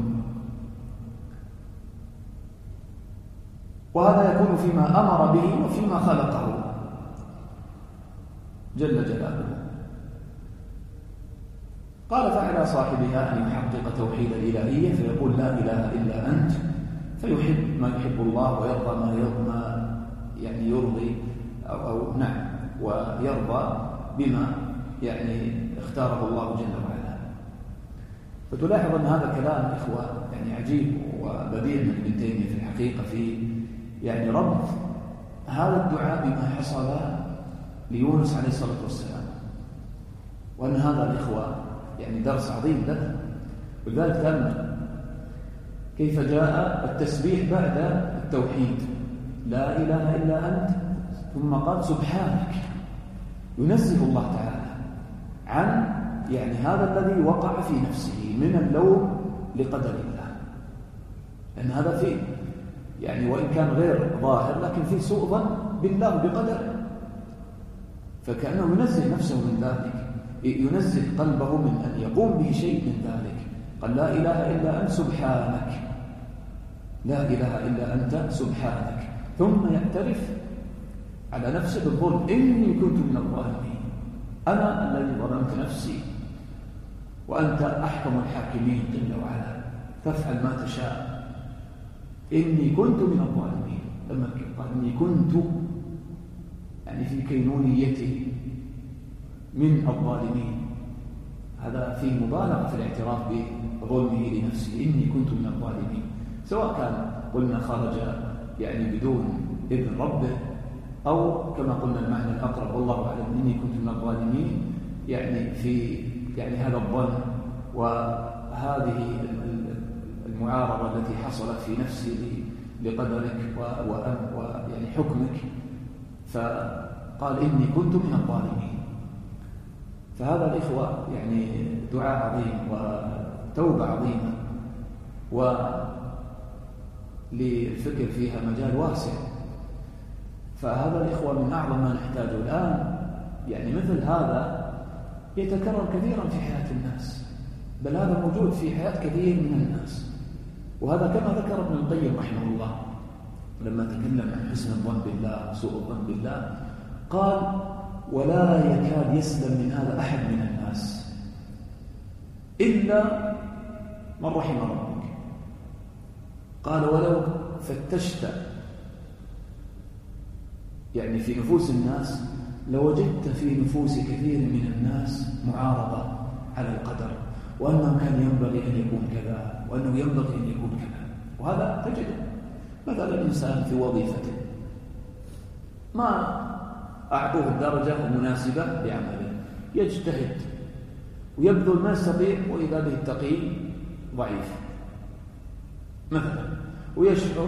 وهذا يكون فيما أمر به وفيما خلقه جل جلاله. قال: فعلى صاحبها أن يحقق توحيد الإلهية، فيقول لا إله إلا أنت، فيحب ما يحب الله ويرضى ما يعني يرضي ويرضى بما يعني اختاره الله جل وعلا. فتلاحظ أن هذا كلام إخوة يعني عجيب وبديع من ابن تيمية في الحقيقة، في يعني ربط هذا الدعاء بما حصل ليونس عليه الصلاة والسلام، وأن هذا الإخوة يعني درس عظيم لنا. ولذلك كان كيف جاء التسبيح بعد التوحيد: لا إله إلا أنت، ثم قال: سبحانك، ينزه الله تعالى عن يعني هذا الذي وقع في نفسه من اللوم لقدر الله، لأن هذا فيه يعني وإن كان غير ظاهر لكن فيه سوء ظن بالله بقدره، فكأنه ينزه نفسه من ذلك، ينزه قلبه من أن يقوم به شيء من ذلك. قال لا إله إلا أنت سبحانك، لا إله إلا أنت سبحانك، ثم يعترف على نفسه بالظلم، إني كنت من الظالمين، أنا الذي ظلمت نفسي وأنت أحكم الحاكمين جل وعلا، تفعل ما تشاء، إني كنت من الظالمين. لما قال إني كنت يعني في كينونيته من الظالمين، هذا فيه مبالغة في الاعتراف بظلمه لنفسه، إني كنت من الظالمين، سواء كان قلنا خرج يعني بدون إذن ربه، أو كما قلنا المعنى الأقرب والله أعلم إني كنت من الظالمين، يعني في يعني هذا الظن وهذه المعارضة التي حصلت في نفسي لقدرك ويعني حكمك، فقال إني كنت من الظالمين. فهذا الإخوة يعني دعاء عظيم وتوبة عظيمة، وللفكر فيها مجال واسع. فهذا الإخوة من أعظم ما نحتاجه الآن، يعني مثل هذا يتكرر كثيرا في حياة الناس، بل هذا موجود في حياة كثير من الناس. وهذا كما ذكر ابن القيم رحمه الله لما تكلم عن حسن الظن بالله وسوء الظن بالله، قال ولا يكاد يسلم من هذا أحد من الناس إلا من رحم ربك. قال ولو فتشت يعني في نفوس الناس لوجدت في نفوس كثير من الناس معارضة على القدر، وأنه كان ينبغي أن يكون كذا، وأنه ينبغي أن يكون كذا. وهذا تجده مثلا الإنسان في وظيفته ما أعطوه الدرجة المناسبة لعمله، يجتهد ويبذل ما يستطيع، وإذا به التقي ضعيف مثلا، ويشعر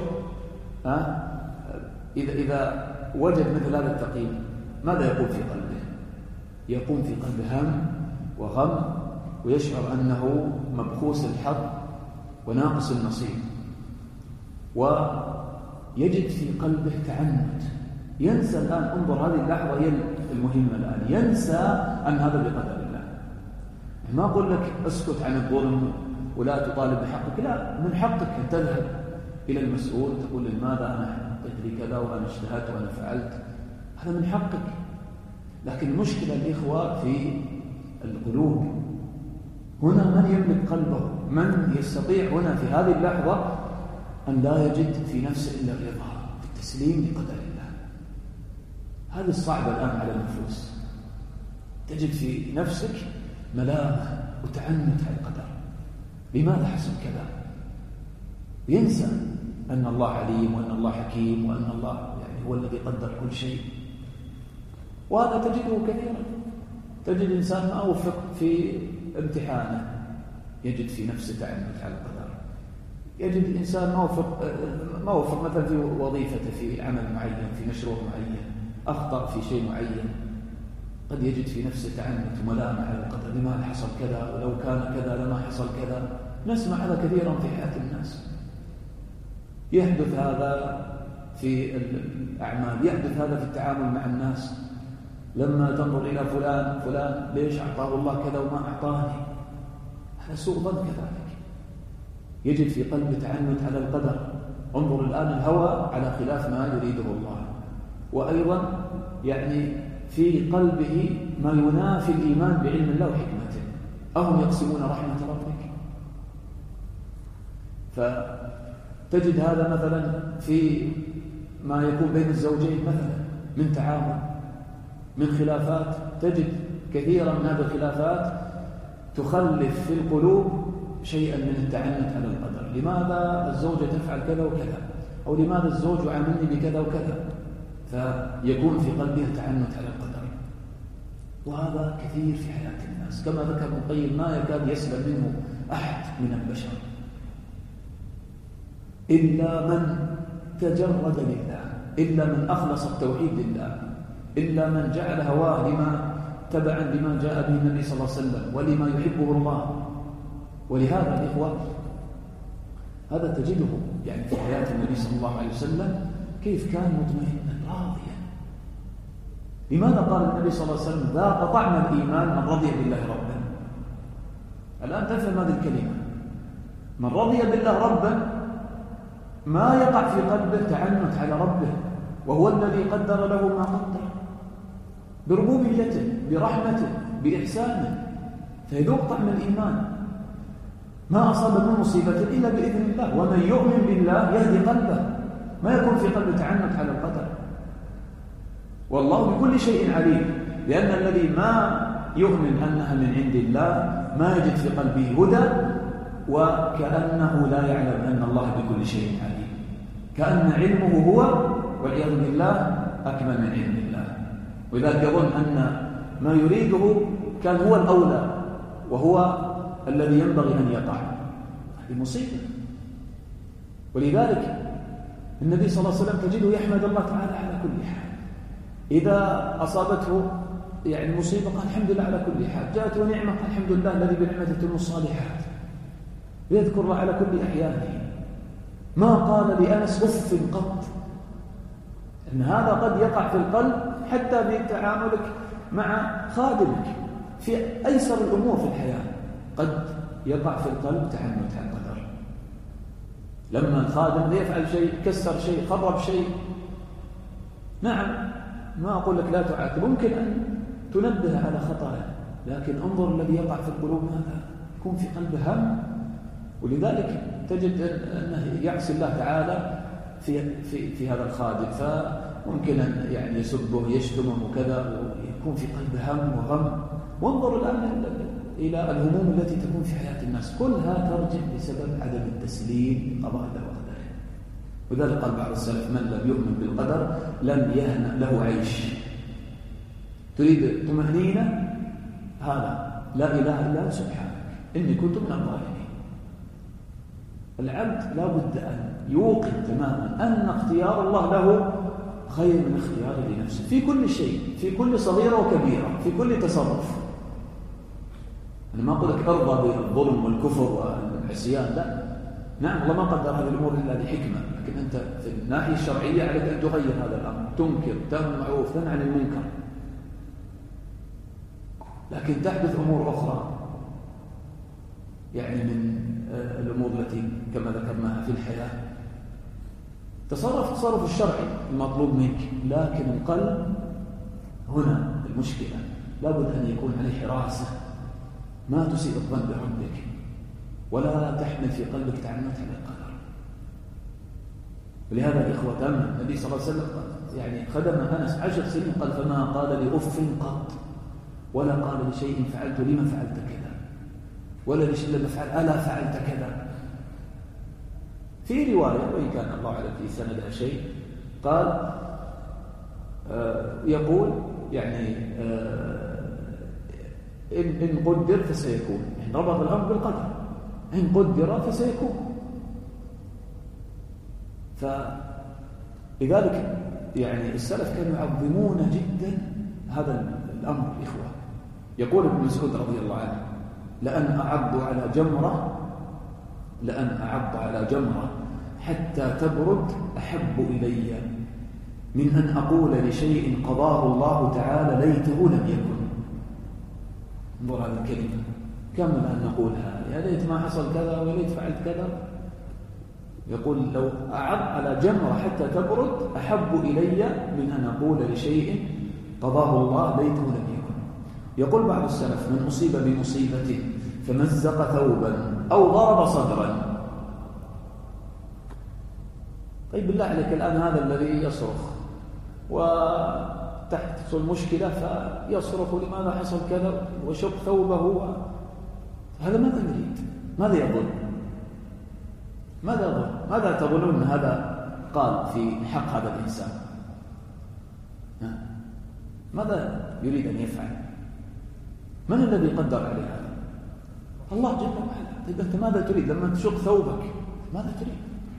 إذا وجد مثل هذا التقييم ماذا يقوم في قلبه؟ يقوم في قلبه هم وغم، ويشعر أنه مبخوس الحظ وناقص النصيب، ويجد في قلبه تعنت، ينسى الآن. انظر هذه اللحظة هي المهمة الآن، ينسى أن هذا بقدر الله. ما أقول لك اسكت عن الظلم ولا تطالب بحقك، لا، من حقك أن تذهب إلى المسؤول تقول لماذا أنا حقق لي كذا وأنا اجتهدت وأنا فعلت، هذا من حقك. لكن المشكلة الإخوة في القلوب. هنا من يملك قلبه، من يستطيع هنا في هذه اللحظة أن لا يجد في نفسه إلا الرضا بالتسليم لقدر الله. هذا الصعب الآن على النفوس، تجد في نفسك ملامة وتعنت على القدر، لماذا حصل كذا؟ ينسى أن الله عليم وأن الله حكيم وأن الله يعني هو الذي قدر كل شيء. وهذا تجده كثيرا، تجد إنسان ما وفق في امتحانه يجد في نفسه تعنت على القدر، يجد إنسان ما وفق مثلا في وظيفته في عمل معين في مشروع معين، أخطأ في شيء معين، قد يجد في نفسه تعنت وملامة على القدر، لماذا حصل كذا ولو كان كذا لما حصل كذا. نسمع هذا كثيرا في حياة الناس. يحدث هذا في الأعمال، يحدث هذا في التعامل مع الناس. لما تنظر إلى فلان ليش أعطاه الله كذا وما أعطاني، هذا سوء ظن كذلك. يجد في قلبه تعنت على القدر. انظر الآن الهوى على خلاف ما يريده الله، وأيضا يعني في قلبه ما ينافي الإيمان بعلم الله وحكمته. أهم يقسمون رحمة ربك؟ فتجد هذا مثلا في ما يكون بين الزوجين مثلا من تعامل، من خلافات، تجد كثيرا من هذه الخلافات تخلف في القلوب شيئا من التعنت على القدر. لماذا الزوجة تفعل كذا وكذا، أو لماذا الزوج يعاملني بكذا وكذا، فيكون في قلبها تعنت على القدر. وهذا كثير في حياة الناس، كما ذكر ابن القيم ما يكاد يسلم منه أحد من البشر إلا من تجرد لله، إلا من أخلص التوحيد لله، إلا من جعل هواه لما تبعا لما جاء به النبي صلى الله عليه وسلم ولما يحبه الله. ولهذا الإخوة هذا تجده يعني في حياة النبي صلى الله عليه وسلم كيف كان مطمئنا راضيا. لماذا قال النبي صلى الله عليه وسلم ذاق طعم الإيمان من رضي بالله ربا؟ الآن تفهم هذه الكلمة، من رضي بالله ربا ما يقع في قلبه تعنت على ربه، وهو الذي قدر له ما قدر بربوبيته برحمته بإحسانه، فيذوق طعم الإيمان. ما أصاب من مصيبة إلا بإذن الله، ومن يؤمن بالله يهدي قلبه، ما يكون في قلبه تعنت على القدر. والله بكل شيء عليم، لأن الذي ما يؤمن أنها من عند الله ما يجد في قلبه هدى، وكأنه لا يعلم أن الله بكل شيء عليم، كأن علمه هو والعياذ بالله أكمل من علم الله. ولذلك يظن أن ما يريده كان هو الأولى وهو الذي ينبغي أن يقع. هذه مصيبة. ولذلك النبي صلى الله عليه وسلم تجده يحمد الله تعالى على كل حال. إذا أصابته يعني مصيبة قال الحمد لله على كل حال، جاءته نعمة قال الحمد لله الذي بنعمته تتم الصالحات، يذكر الله على كل أحيانه. ما قال لأنس أف قط. إن هذا قد يقع في القلب حتى بتعاملك مع خادمك في أيسر الأمور في الحياة، قد يقع في القلب تعنت على القدر. لما الخادم يفعل شيء، كسر شيء، خرب شيء، نعم ما أقول لك لا تعاتب، ممكن أن تنبه على خطأه، لكن انظر الذي يقع في القلوب ماذا يكون في قلبه هم. ولذلك تجد أنه يعصي الله تعالى في هذا الخادم، فممكن أن يعني يسبه يشتمه وكذا، ويكون في قلبه هم وغم. وانظر الآن إلى الهموم التي تكون في حياة الناس، كلها ترجع بسبب عدم التسليم قضاء الله وقدره. وذلك قال بعض السلف من لم يؤمن بالقدر لم يهنأ له عيش. تريد طمأنينة؟ هذا لا إله إلا هو سبحانك إني كنت من الظالمين. العبد لا بد أن يوقن تماما أن اختيار الله له خير من اختياره لنفسه في كل شيء، في كل صغيرة وكبيرة، في كل تصرف. أنا ما أقول لك أرضى بالظلم والكفر والعصيان، لا، نعم الله ما قدر هذه الأمور إلا لحكمة، لكن أنت في الناحية الشرعية عليك أن تغير هذا الأمر، تنكر، تأمر بالمعروف، تنهى عن المنكر. لكن تحدث أمور أخرى يعني من الأمور التي كما ذكرناها في الحياة، تصرف الشرعي المطلوب منك، لكن القلب هنا المشكلة، لابد أن يكون عليه حراسة، ما تسيء الظن بربك ولا تحمل في قلبك تعنت على القدر. ولهذا الإخوة تم النبي صلى الله عليه وسلم يعني خدم أنس 10 سنين، قال فما قال لأف قط، ولا قال لشيء فعلت لما فعلت كذا، ولا لشيء لما فعل ألا فعلت كذا. في رواية وإن كان الله أعلم في سندها شيء، قال يقول يعني إن قدر فسيكون، يعني ربط الأمر بالقدر، إن قدر فسيكون. فلذلك يعني السلف كانوا يعظمون جدا هذا الأمر الإخوة. يقول ابن مسعود رضي الله عنه لأن أعض على جمرة حتى تبرد أحب إلي من أن أقول لشيء قضاه الله تعالى ليته لم يكن. انظر هذه الكلمة، كم من أن نقولها يا ليت ما حصل كذا وليت فعلت كذا. يقول لو أعض على جمرة حتى تبرد أحب إلي من أن أقول لشيء قضاه الله ليته لم يكن. يقول بعض السلف من أصيب بمصيبة فمزق ثوبا أو ضرب صدرا. طيب بالله عليك الآن هذا الذي يصرخ وتحصل مشكلة فيصرخ لماذا حصل كذا وشق ثوبه، هذا ماذا يريد؟ ماذا يظن؟ ماذا تظنون هذا قال في حق هذا الإنسان؟ ماذا يريد أن يفعل؟ من الذي قدر عليه هذا؟ الله جل وعلا. طيب أنت ماذا تريد لما تشق ثوبك؟ ماذا تريد؟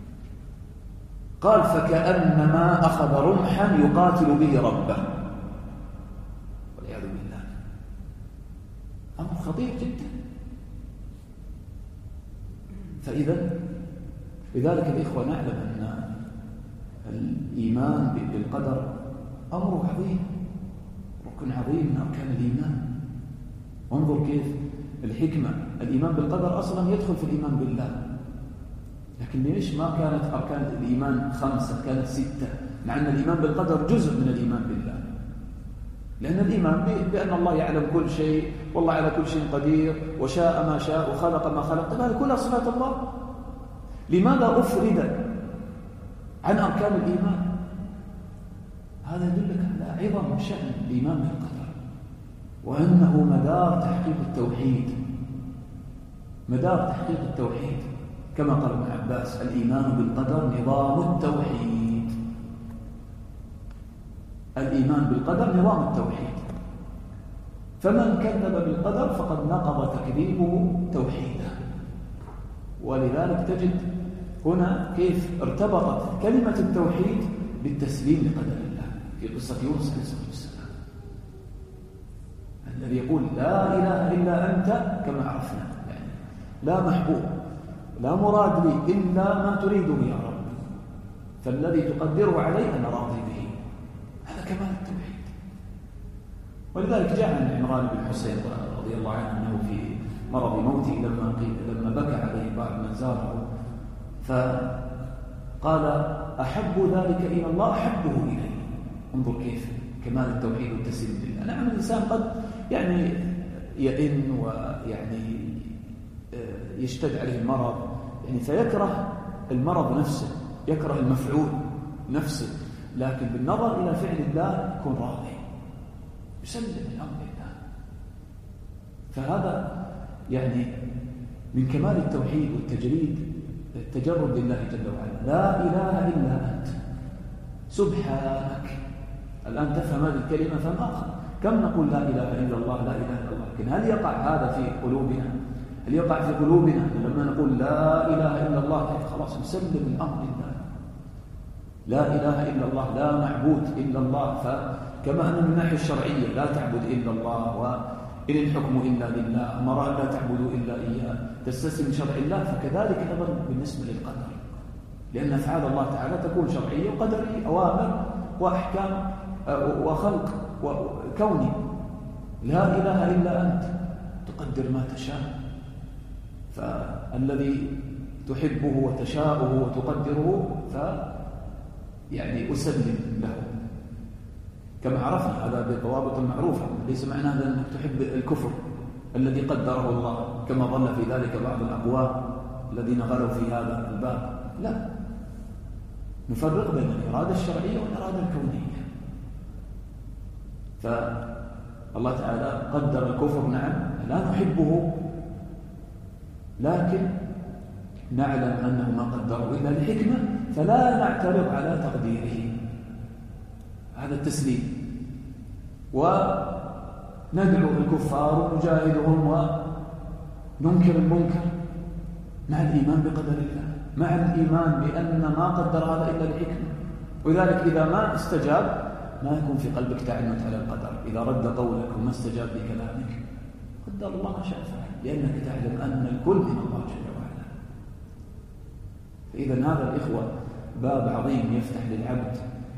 قال فكأنما أخذ رمحا يقاتل به ربه، والعياذ بالله. أمر خطير جدا. فإذا لذلك الإخوة نعلم أن الإيمان بالقدر أمر عظيم، ركن عظيم من أركان الإيمان. انظر كيف الحكمة، الإيمان بالقدر أصلا يدخل في الإيمان بالله، لكن ليش ما كانت أركان الإيمان 5 كانت 6، مع أن الإيمان بالقدر جزء من الإيمان بالله؟ لأن الإيمان بأن الله يعلم كل شيء، والله على كل شيء قدير، وشاء ما شاء وخلق ما خلق، طيب هذه كلها صفات الله. لماذا أفرد عن أركان الإيمان؟ هذا يدلك على عظم شأن الإيمان بالقدر، وأنه مدار تحقيق التوحيد، مدار تحقيق التوحيد، كما قال ابن عباس: الإيمان بالقدر نظام التوحيد. الإيمان بالقدر نظام التوحيد، فمن كذب بالقدر فقد نقض تكذيبه توحيده. ولذلك تجد هنا كيف ارتبطت كلمة التوحيد بالتسليم لقدر الله في قصة يونس عليه الصلاة والسلام، الذي يقول: لا إله إلا أنت، كما عرفنا، يعني لا محبوب لا مراد لي إلا ما تريده يا رب، فالذي تقدره علي أنا راضي به. هذا كمال التوحيد. ولذلك جاء عن عمران بن حسين رضي الله عنه أنه في مرض موته لما بكى عليه بعض من زاره، فقال: أحب ذلك إلى الله أحبه إليه. انظر كيف كمال التوحيد والتسليم لله. نعم الإنسان قد يعني يئن ويعني يشتد عليه المرض، يعني فيكره المرض نفسه، يكره المفعول نفسه، لكن بالنظر إلى فعل الله يكون راضي، يسلم الأمر لله. فهذا يعني من كمال التوحيد التجرد لله جل وعلا. لا إله إلا أنت سبحانك. الآن تفهم هذه الكلمة فهم آخر. كم نقول لا إله إلا الله لا إله إلا الله، لكن هل يقع هذا في قلوبنا؟ هل يقع في قلوبنا لما نقول لا إله إلا الله خلاص نسلم الأمر لله؟ لا إله إلا الله، لا معبود إلا الله. فكما أن من الناحية الشرعية لا تعبد إلا الله، وإن الحكم إلا لله، أمر أن لا تعبدوا إلا إياه، تستسلم شرع الله، فكذلك أيضا بالنسبة للقدر، لأن أفعال الله تعالى تكون شرعية وقدرية، أوامر وأحكام وخلق وكوني. لا إله إلا أنت تقدر ما تشاء، فالذي تحبه وتشاءه وتقدره يعني أسلم له، كما عرفنا هذا بالضوابط المعروفة. ليس معنى هذا أنك تحب الكفر الذي قدره الله، كما ظل في ذلك بعض الأقوام الذين غلوا في هذا الباب. لا، نفرق بين الإرادة الشرعية والإرادة الكونية. فالله تعالى قدر الكفر، نعم لا نحبه، لكن نعلم أنه ما قدره إلا لحكمة، فلا نعترض على تقديره. هذا التسليم. وندعو الكفار ونجاهدهم وننكر المنكر مع الإيمان بقدر الله، مع الإيمان بأن ما قدر هذا إلا لحكمة. ولذلك إذا ما استجاب ما يكون في قلبك تعنت على القدر. إذا رد قولك وما استجاب بكلامك قدر الله ما شاء فعل، لأنك تعلم أن الكل من الله جل وعلا. فإذا هذا الإخوة باب عظيم يفتح للعبد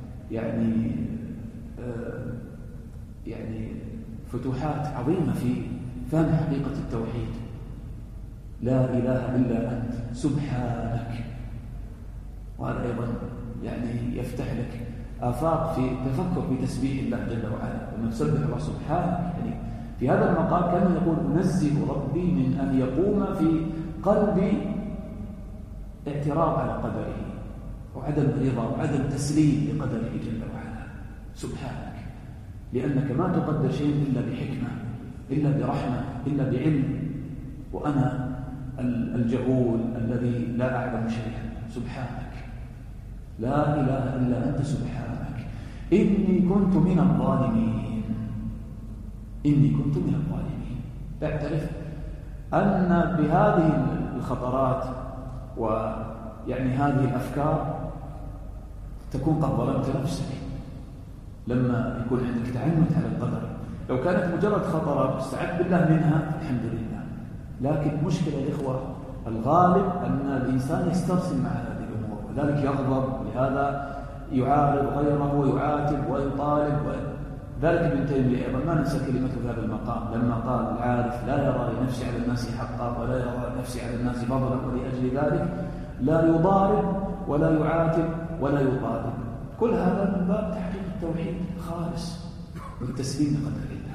يعني فتوحات عظيمة في فهم حقيقة التوحيد. لا إله إلا أنت سبحانك. وهذا أيضا يعني يفتح لك آفاق في تفكر في تسبيح الله جل وعلا. لما تسبح الله سبحانك، يعني في هذا المقام كان يقول: أنزه ربي من أن يقوم في قلبي اعتراض على قدره وعدم رضا وعدم تسليم لقدره جل وعلا سبحانك، لأنك ما تقدر شيء إلا بحكمة، إلا برحمة، إلا بعلم، وأنا الجهول الذي لا أعلم شيئا. سبحانك لا إله إلا أنت سبحانك إني كنت من الظالمين. إني كنت من الظالمين. تعترف أن بهذه الخطرات ويعني هذه الأفكار تكون قد ظلمت نفسك لما يكون عندك تعنت على القدر. لو كانت مجرد خطرات استعذ بالله منها الحمد لله. لكن مشكلة الإخوة الغالب أن الإنسان يسترسل مع هذه الأمور، وذلك يغضب، ولهذا يعارض غيره ويعاتب ويطالب. ذلك ابن تيمية أيضا ما ننسى كلمته في هذا المقام لما قال: العارف لا يرى لنفسه على الناس حقا ولا يرى لنفسه على الناس فضلا، ولأجل ذلك لا يضارب ولا يعاتب ولا يطالب. كل هذا من باب تحقيق التوحيد خالص والتسليم لقدر الله.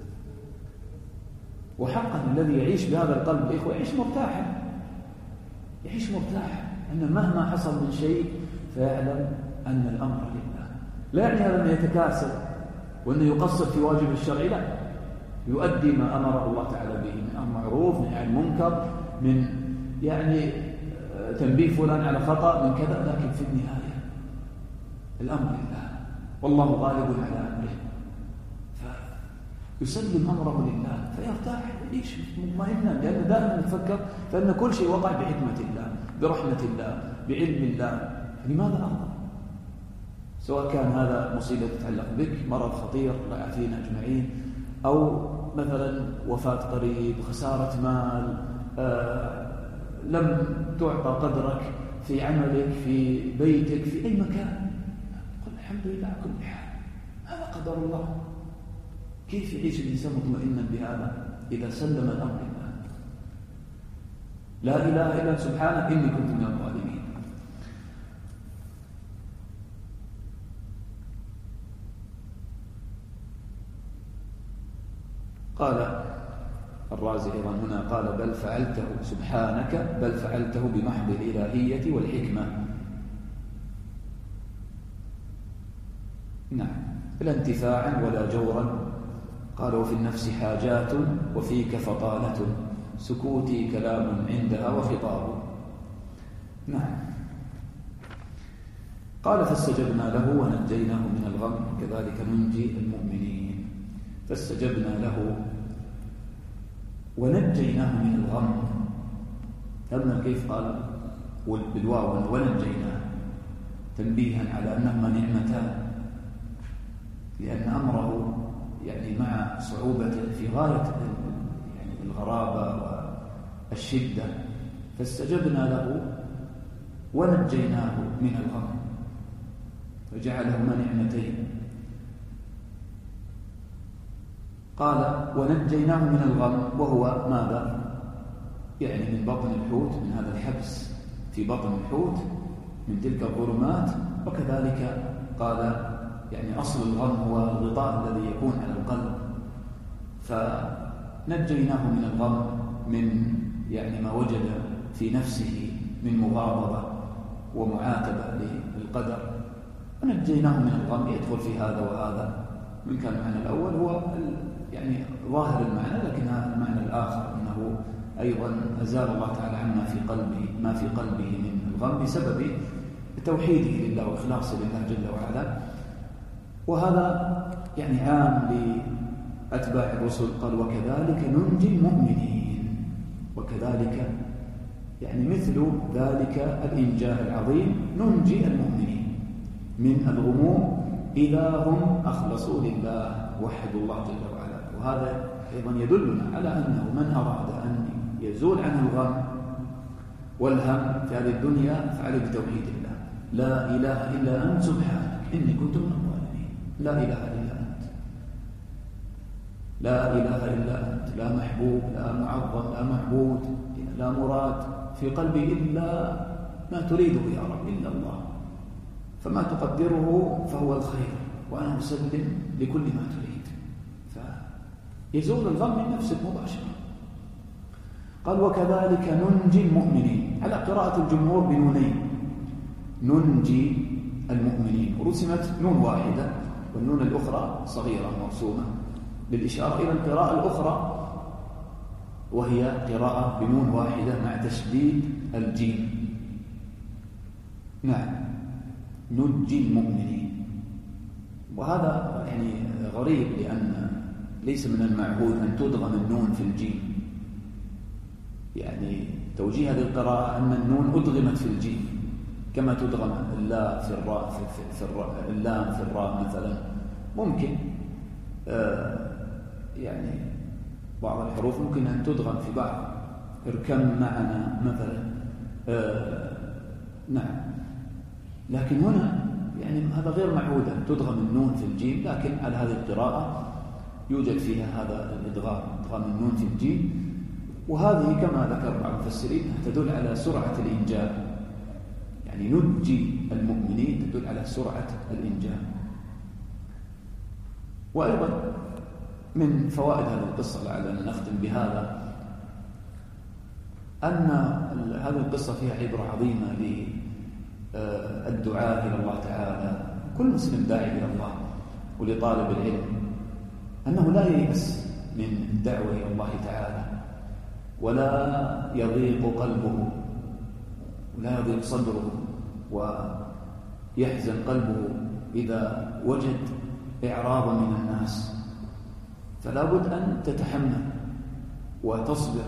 وحقا الذي يعيش بهذا القلب الإخوة يعيش مرتاحا، يعيش مرتاحا، أن مهما حصل من شيء فيعلم أن الأمر لله. لا يعني هذا أنه يتكاسل وأنه يقصر في واجب الشرعي، لا، يؤدي ما أمر الله تعالى به من أمر معروف، من عن منكر، من يعني تنبيه فلان على خطأ، من كذا، لكن في النهاية الأمر لله والله غالب على أمره، فيسلم أمره لله فيرتاح يعيش مطمئنا، لأنه دائما يتفكر فإن كل شيء وقع بحكمة الله، برحمة الله، بعلم الله. لماذا أرضى؟ سواء كان هذا مصيبة تتعلق بك، مرض خطير الله يعافينا أجمعين، أو مثلا وفاة قريب، خسارة مال، لم تعطى قدرك في عملك، في بيتك، في أي مكان، قل الحمد لله على كل حال، هذا قدر الله. كيف يعيش الإنسان مطمئنا بهذا إذا سلم الأمر لله؟ لا إله إلا سبحانه إني كنت من الظالمين. قال الرازي أيضا هنا، قال: بل فعلته سبحانك، بل فعلته بمحض الإلهية والحكمة. نعم، لا انتفاعا ولا جورا. قال: وفي النفس حاجات وفيك فطالة، سكوتي كلام عندها وخطاب. نعم. قال: فاستجبنا له ونجيناه من الغم، كذلك ننجي المؤمنين. فاستجبنا له ونجيناه من الغم. أما كيف قال بالواو ونجيناه؟ تنبيها على أنهما نعمتان، لأن أمره يعني مع صعوبته في غاية يعني الغرابة والشدة. فاستجبنا له ونجيناه من الغم، فجعلهما نعمتين. قال: ونجيناه من الغم، وهو ماذا؟ يعني من بطن الحوت، من هذا الحبس في بطن الحوت، من تلك الظلمات. وكذلك قال يعني أصل الغم هو الغطاء الذي يكون على القلب، فنجيناه من الغم، من يعني ما وجد في نفسه من مغاضبة ومعاتبة للقدر، ونجيناه من الغم. يدخل في هذا وهذا، من كان المعنى الأول هو يعني ظاهر المعنى، لكن هذا المعنى الآخر أنه أيضا أزال الله تعالى عنا في قلبه ما في قلبه من الغم بسبب توحيده لله وإخلاصه لله جل وعلا. وهذا يعني عام لأتباع الرسل. قال: وكذلك ننجي المؤمنين. وكذلك يعني مثل ذلك الإنجاء العظيم ننجي المؤمنين من الغموم إذا هم أخلصوا لله، وحدوا الله جل وعلا. وهذا أيضا يدلنا على أنه من أراد أن يزول عنه الغم والهم في هذه الدنيا فعليه بتوحيد الله. لا إله إلا أنت سبحانك إني كنت من الظالمين. لا إله إلا أنت، لا إله إلا أنت، لا محبوب، لا معظم، لا معبود، لا مراد في قلبي إلا ما تريده يا رب، إلا الله. فما تقدره فهو الخير، وأنا أسلم لكل ما تريد، فيزول الغم من نفسك مباشرة. قال: وكذلك ننجي المؤمنين، على قراءة الجمهور بنونين، ننجي المؤمنين، ورسمت نون واحدة والنون الأخرى صغيرة مرسومة للإشارة إلى القراءة الأخرى، وهي قراءة بنون واحدة مع تشديد الجيم. نعم، ننجي المؤمنين. وهذا يعني غريب، لأن ليس من المعهود أن تدغم النون في الجيم. يعني توجيه هذه القراءة أن النون أدغمت في الجيم كما تدغم اللا في الراء، في اللام في الراء مثلا. ممكن يعني بعض الحروف ممكن أن تدغم في بعض. اركم معنا مثلا، نعم. لكن هنا يعني هذا غير معهود أن تدغم النون في الجيم، لكن على هذه القراءة يوجد فيها هذا الإدغام، إدغام النون في الجيم. وهذه كما ذكر بعض المفسرين تدل على سرعة الإنجاب، يعني نجي المؤمنين تدل على سرعة الإنجاب. وأيضا من فوائد هذه القصة لعلنا نختم بهذا أن هذه القصة فيها عبرة عظيمة للدعاء إلى الله تعالى، كل مسلم داعي إلى الله ولطالب العلم، أنه لا ييأس من الدعوة إلى الله تعالى، ولا يضيق قلبه ولا يضيق صدره ويحزن قلبه إذا وجد إعراضا من الناس. فلا بد أن تتحمل وتصبر،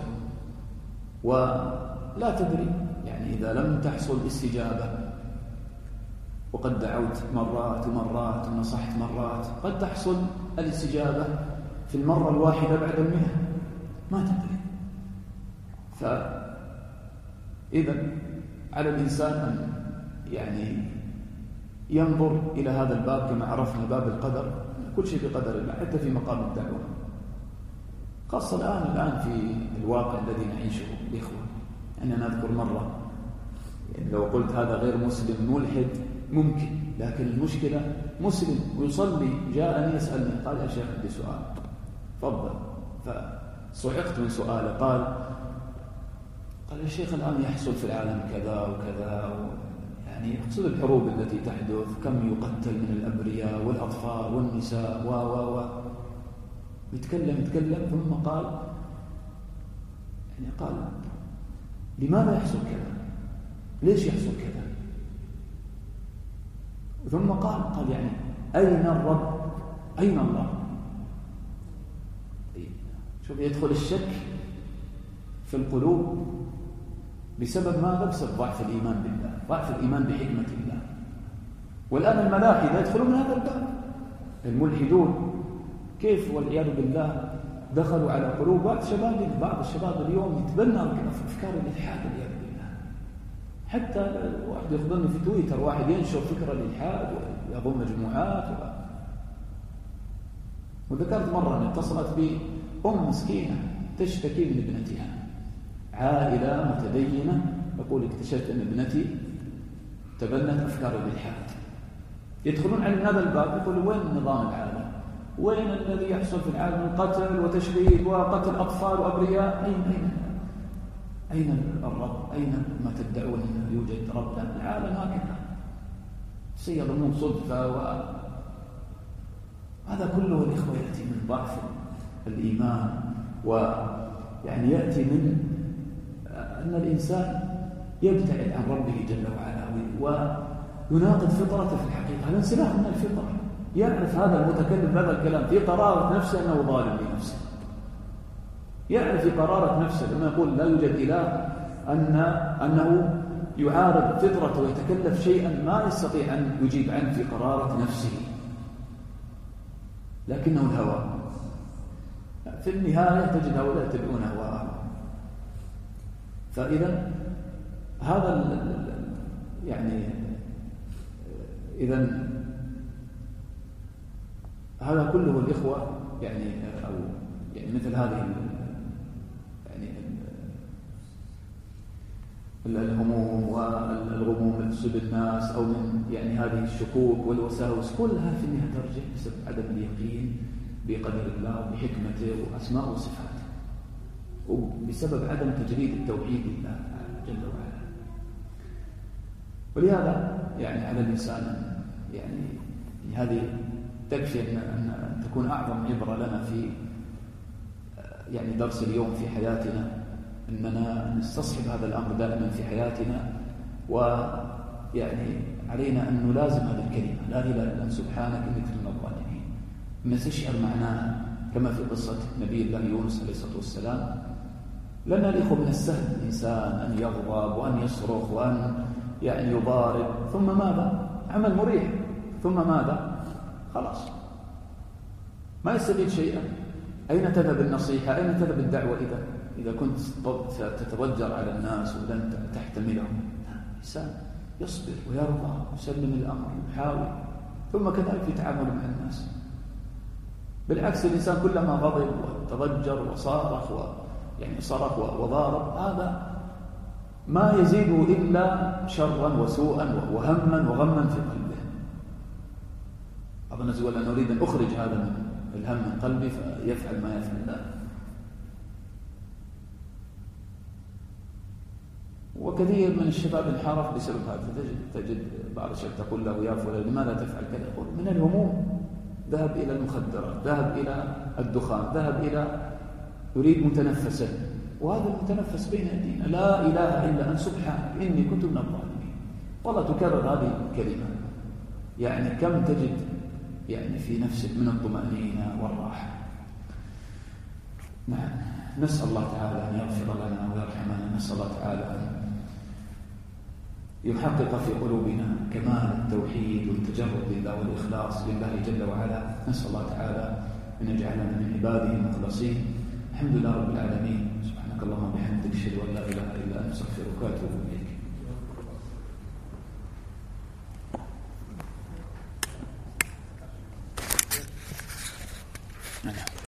ولا تدري يعني إذا لم تحصل استجابة وقد دعوت مرات ومرات ونصحت مرات، قد تحصل الاستجابة في المرة الواحدة بعد 100، ما تدري. فإذا على الإنسان أن يعني ينظر إلى هذا الباب كما عرفنا، باب القدر، كل شيء بقدر الله، حتى في مقام الدعوة، خاصة الآن في الواقع الذي نعيشه الإخوة. يعني أنا أذكر مرة يعني لو قلت هذا غير مسلم ملحد ممكن، لكن المشكلة مسلم ويصلي جاءني يسألني قال يا شيخ عندي سؤال، تفضل. فصعقت من سؤاله، قال يا شيخ الآن يحصل في العالم كذا وكذا، يعني يقصد الحروب التي تحدث، كم يقتل من الأبرياء والأطفال والنساء يتكلم ثم قال لماذا يحصل كذا؟ ليش يحصل كذا؟ ثم قال يعني أين الرب؟ أين الله؟ شوف، يدخل الشك في القلوب بسبب ماذا؟ بسبب ضعف الإيمان بالله، ضعف الإيمان بحكمة الله. والآن الملاحدة يدخلون من هذا الباب، الملحدون كيف والعياذ بالله دخلوا على قلوب بعض الشباب اليوم يتبنى أفكار الإلحاد والعياذ بالله. حتى واحد يخبرني في تويتر، واحد ينشر فكرة الإلحاد ويضم مجموعات وذكرت مرة أن اتصلت بي أم مسكينة تشتكي من ابنتها، عائلة متدينة، يقول اكتشفت أن ابنتي تبنت أفكار الإلحاد. يدخلون على هذا الباب يقولوا وين النظام العالم؟ وين الذي يحصل في العالم من قتل وتشريد وقتل أطفال وأبرياء؟ أين الرب؟ أين ما تدعون أنه يوجد رب؟ العالم هكذا سيظنون صدفة. هذا كله الإخوة يأتي من ضعف الإيمان، ويعني يأتي من أن الإنسان يبتعد عن ربه جل وعلا ويناقض فطرته في الحقيقة. هذا انسلاخ من الفطرة. يعرف هذا المتكلم هذا الكلام في قرارة نفسه أنه ظالم لنفسه، يعرف في قرارة نفسه لما يقول لا يوجد إله أنه يعارض فطرته ويتكلف شيئا ما يستطيع أن يجيب عنه في قرارة نفسه، لكنه الهوى. في النهاية تجد هؤلاء يتبعون هواءهم. فإذا هذا يعني إذا هذا كله الإخوة يعني أو يعني مثل هذه يعني الهموم والغموم اللي تصيب الناس أو من يعني هذه الشكوك والوساوس كلها في النهاية ترجع بسبب عدم اليقين بقدر الله وبحكمته وأسماء وصفاته، وبسبب عدم تجريد التوحيد لله جل وعلا. ولهذا يعني على الإنسان يعني هذه تكفي أن تكون أعظم عبرة لنا في يعني درس اليوم في حياتنا، أننا نستصحب هذا الأمر دائما في حياتنا، ويعني علينا أن نلازم هذه الكلمة لا إله إلا أنت سبحانك إني كنت من الظالمين، نستشعر معناها كما في قصة نبي الله يونس عليه الصلاة والسلام. لأن الإخوة من السهل الإنسان أن يغضب وأن يصرخ وأن يعني يضارب، ثم ماذا؟ عمل مريح، ثم ماذا؟ خلاص ما يستفيد شيئا. أين تذهب النصيحة؟ أين تذهب الدعوة إذا كنت تتضجر على الناس ولن تحتملهم؟ الإنسان يصبر ويرضى ويسلم الأمر ويحاول، ثم كذلك في تعامله مع الناس. بالعكس، الإنسان كلما غضب وتضجر وصارخ صرخ وضارب، هذا ما يزيده إلا شرا وسوءا وهما وغما في قلبه. أظن نقول أن أريد أن أخرج هذا من الهم من قلبي فيفعل ما يفعل. لا. وكثير من الشباب انحرف بسبب هذا. تجد بعض الشباب تقول له يا فلان لماذا تفعل كذا؟ يقول من الهموم، ذهب إلى المخدرات، ذهب إلى الدخان، ذهب إلى يريد متنفسا، وهذا المتنفس بين أيدينا. لا إله إلا أنت سبحانك إني كنت من الظالمين. والله تكرر هذه الكلمة كم تجد في نفسك من الطمأنينة والراحة. نعم، نسأل الله تعالى أن يغفر لنا ويرحمنا. نسأل الله تعالى أن يحقق في قلوبنا كمال التوحيد والتجرد لله والإخلاص لله جل وعلا. نسأل الله تعالى أن يجعلنا من عباده المخلصين. الحمد لله رب العالمين. سبحانك اللهم وبحمدك، أشهد أن لا إله إلا أنت، أستغفرك وأتوب إليك.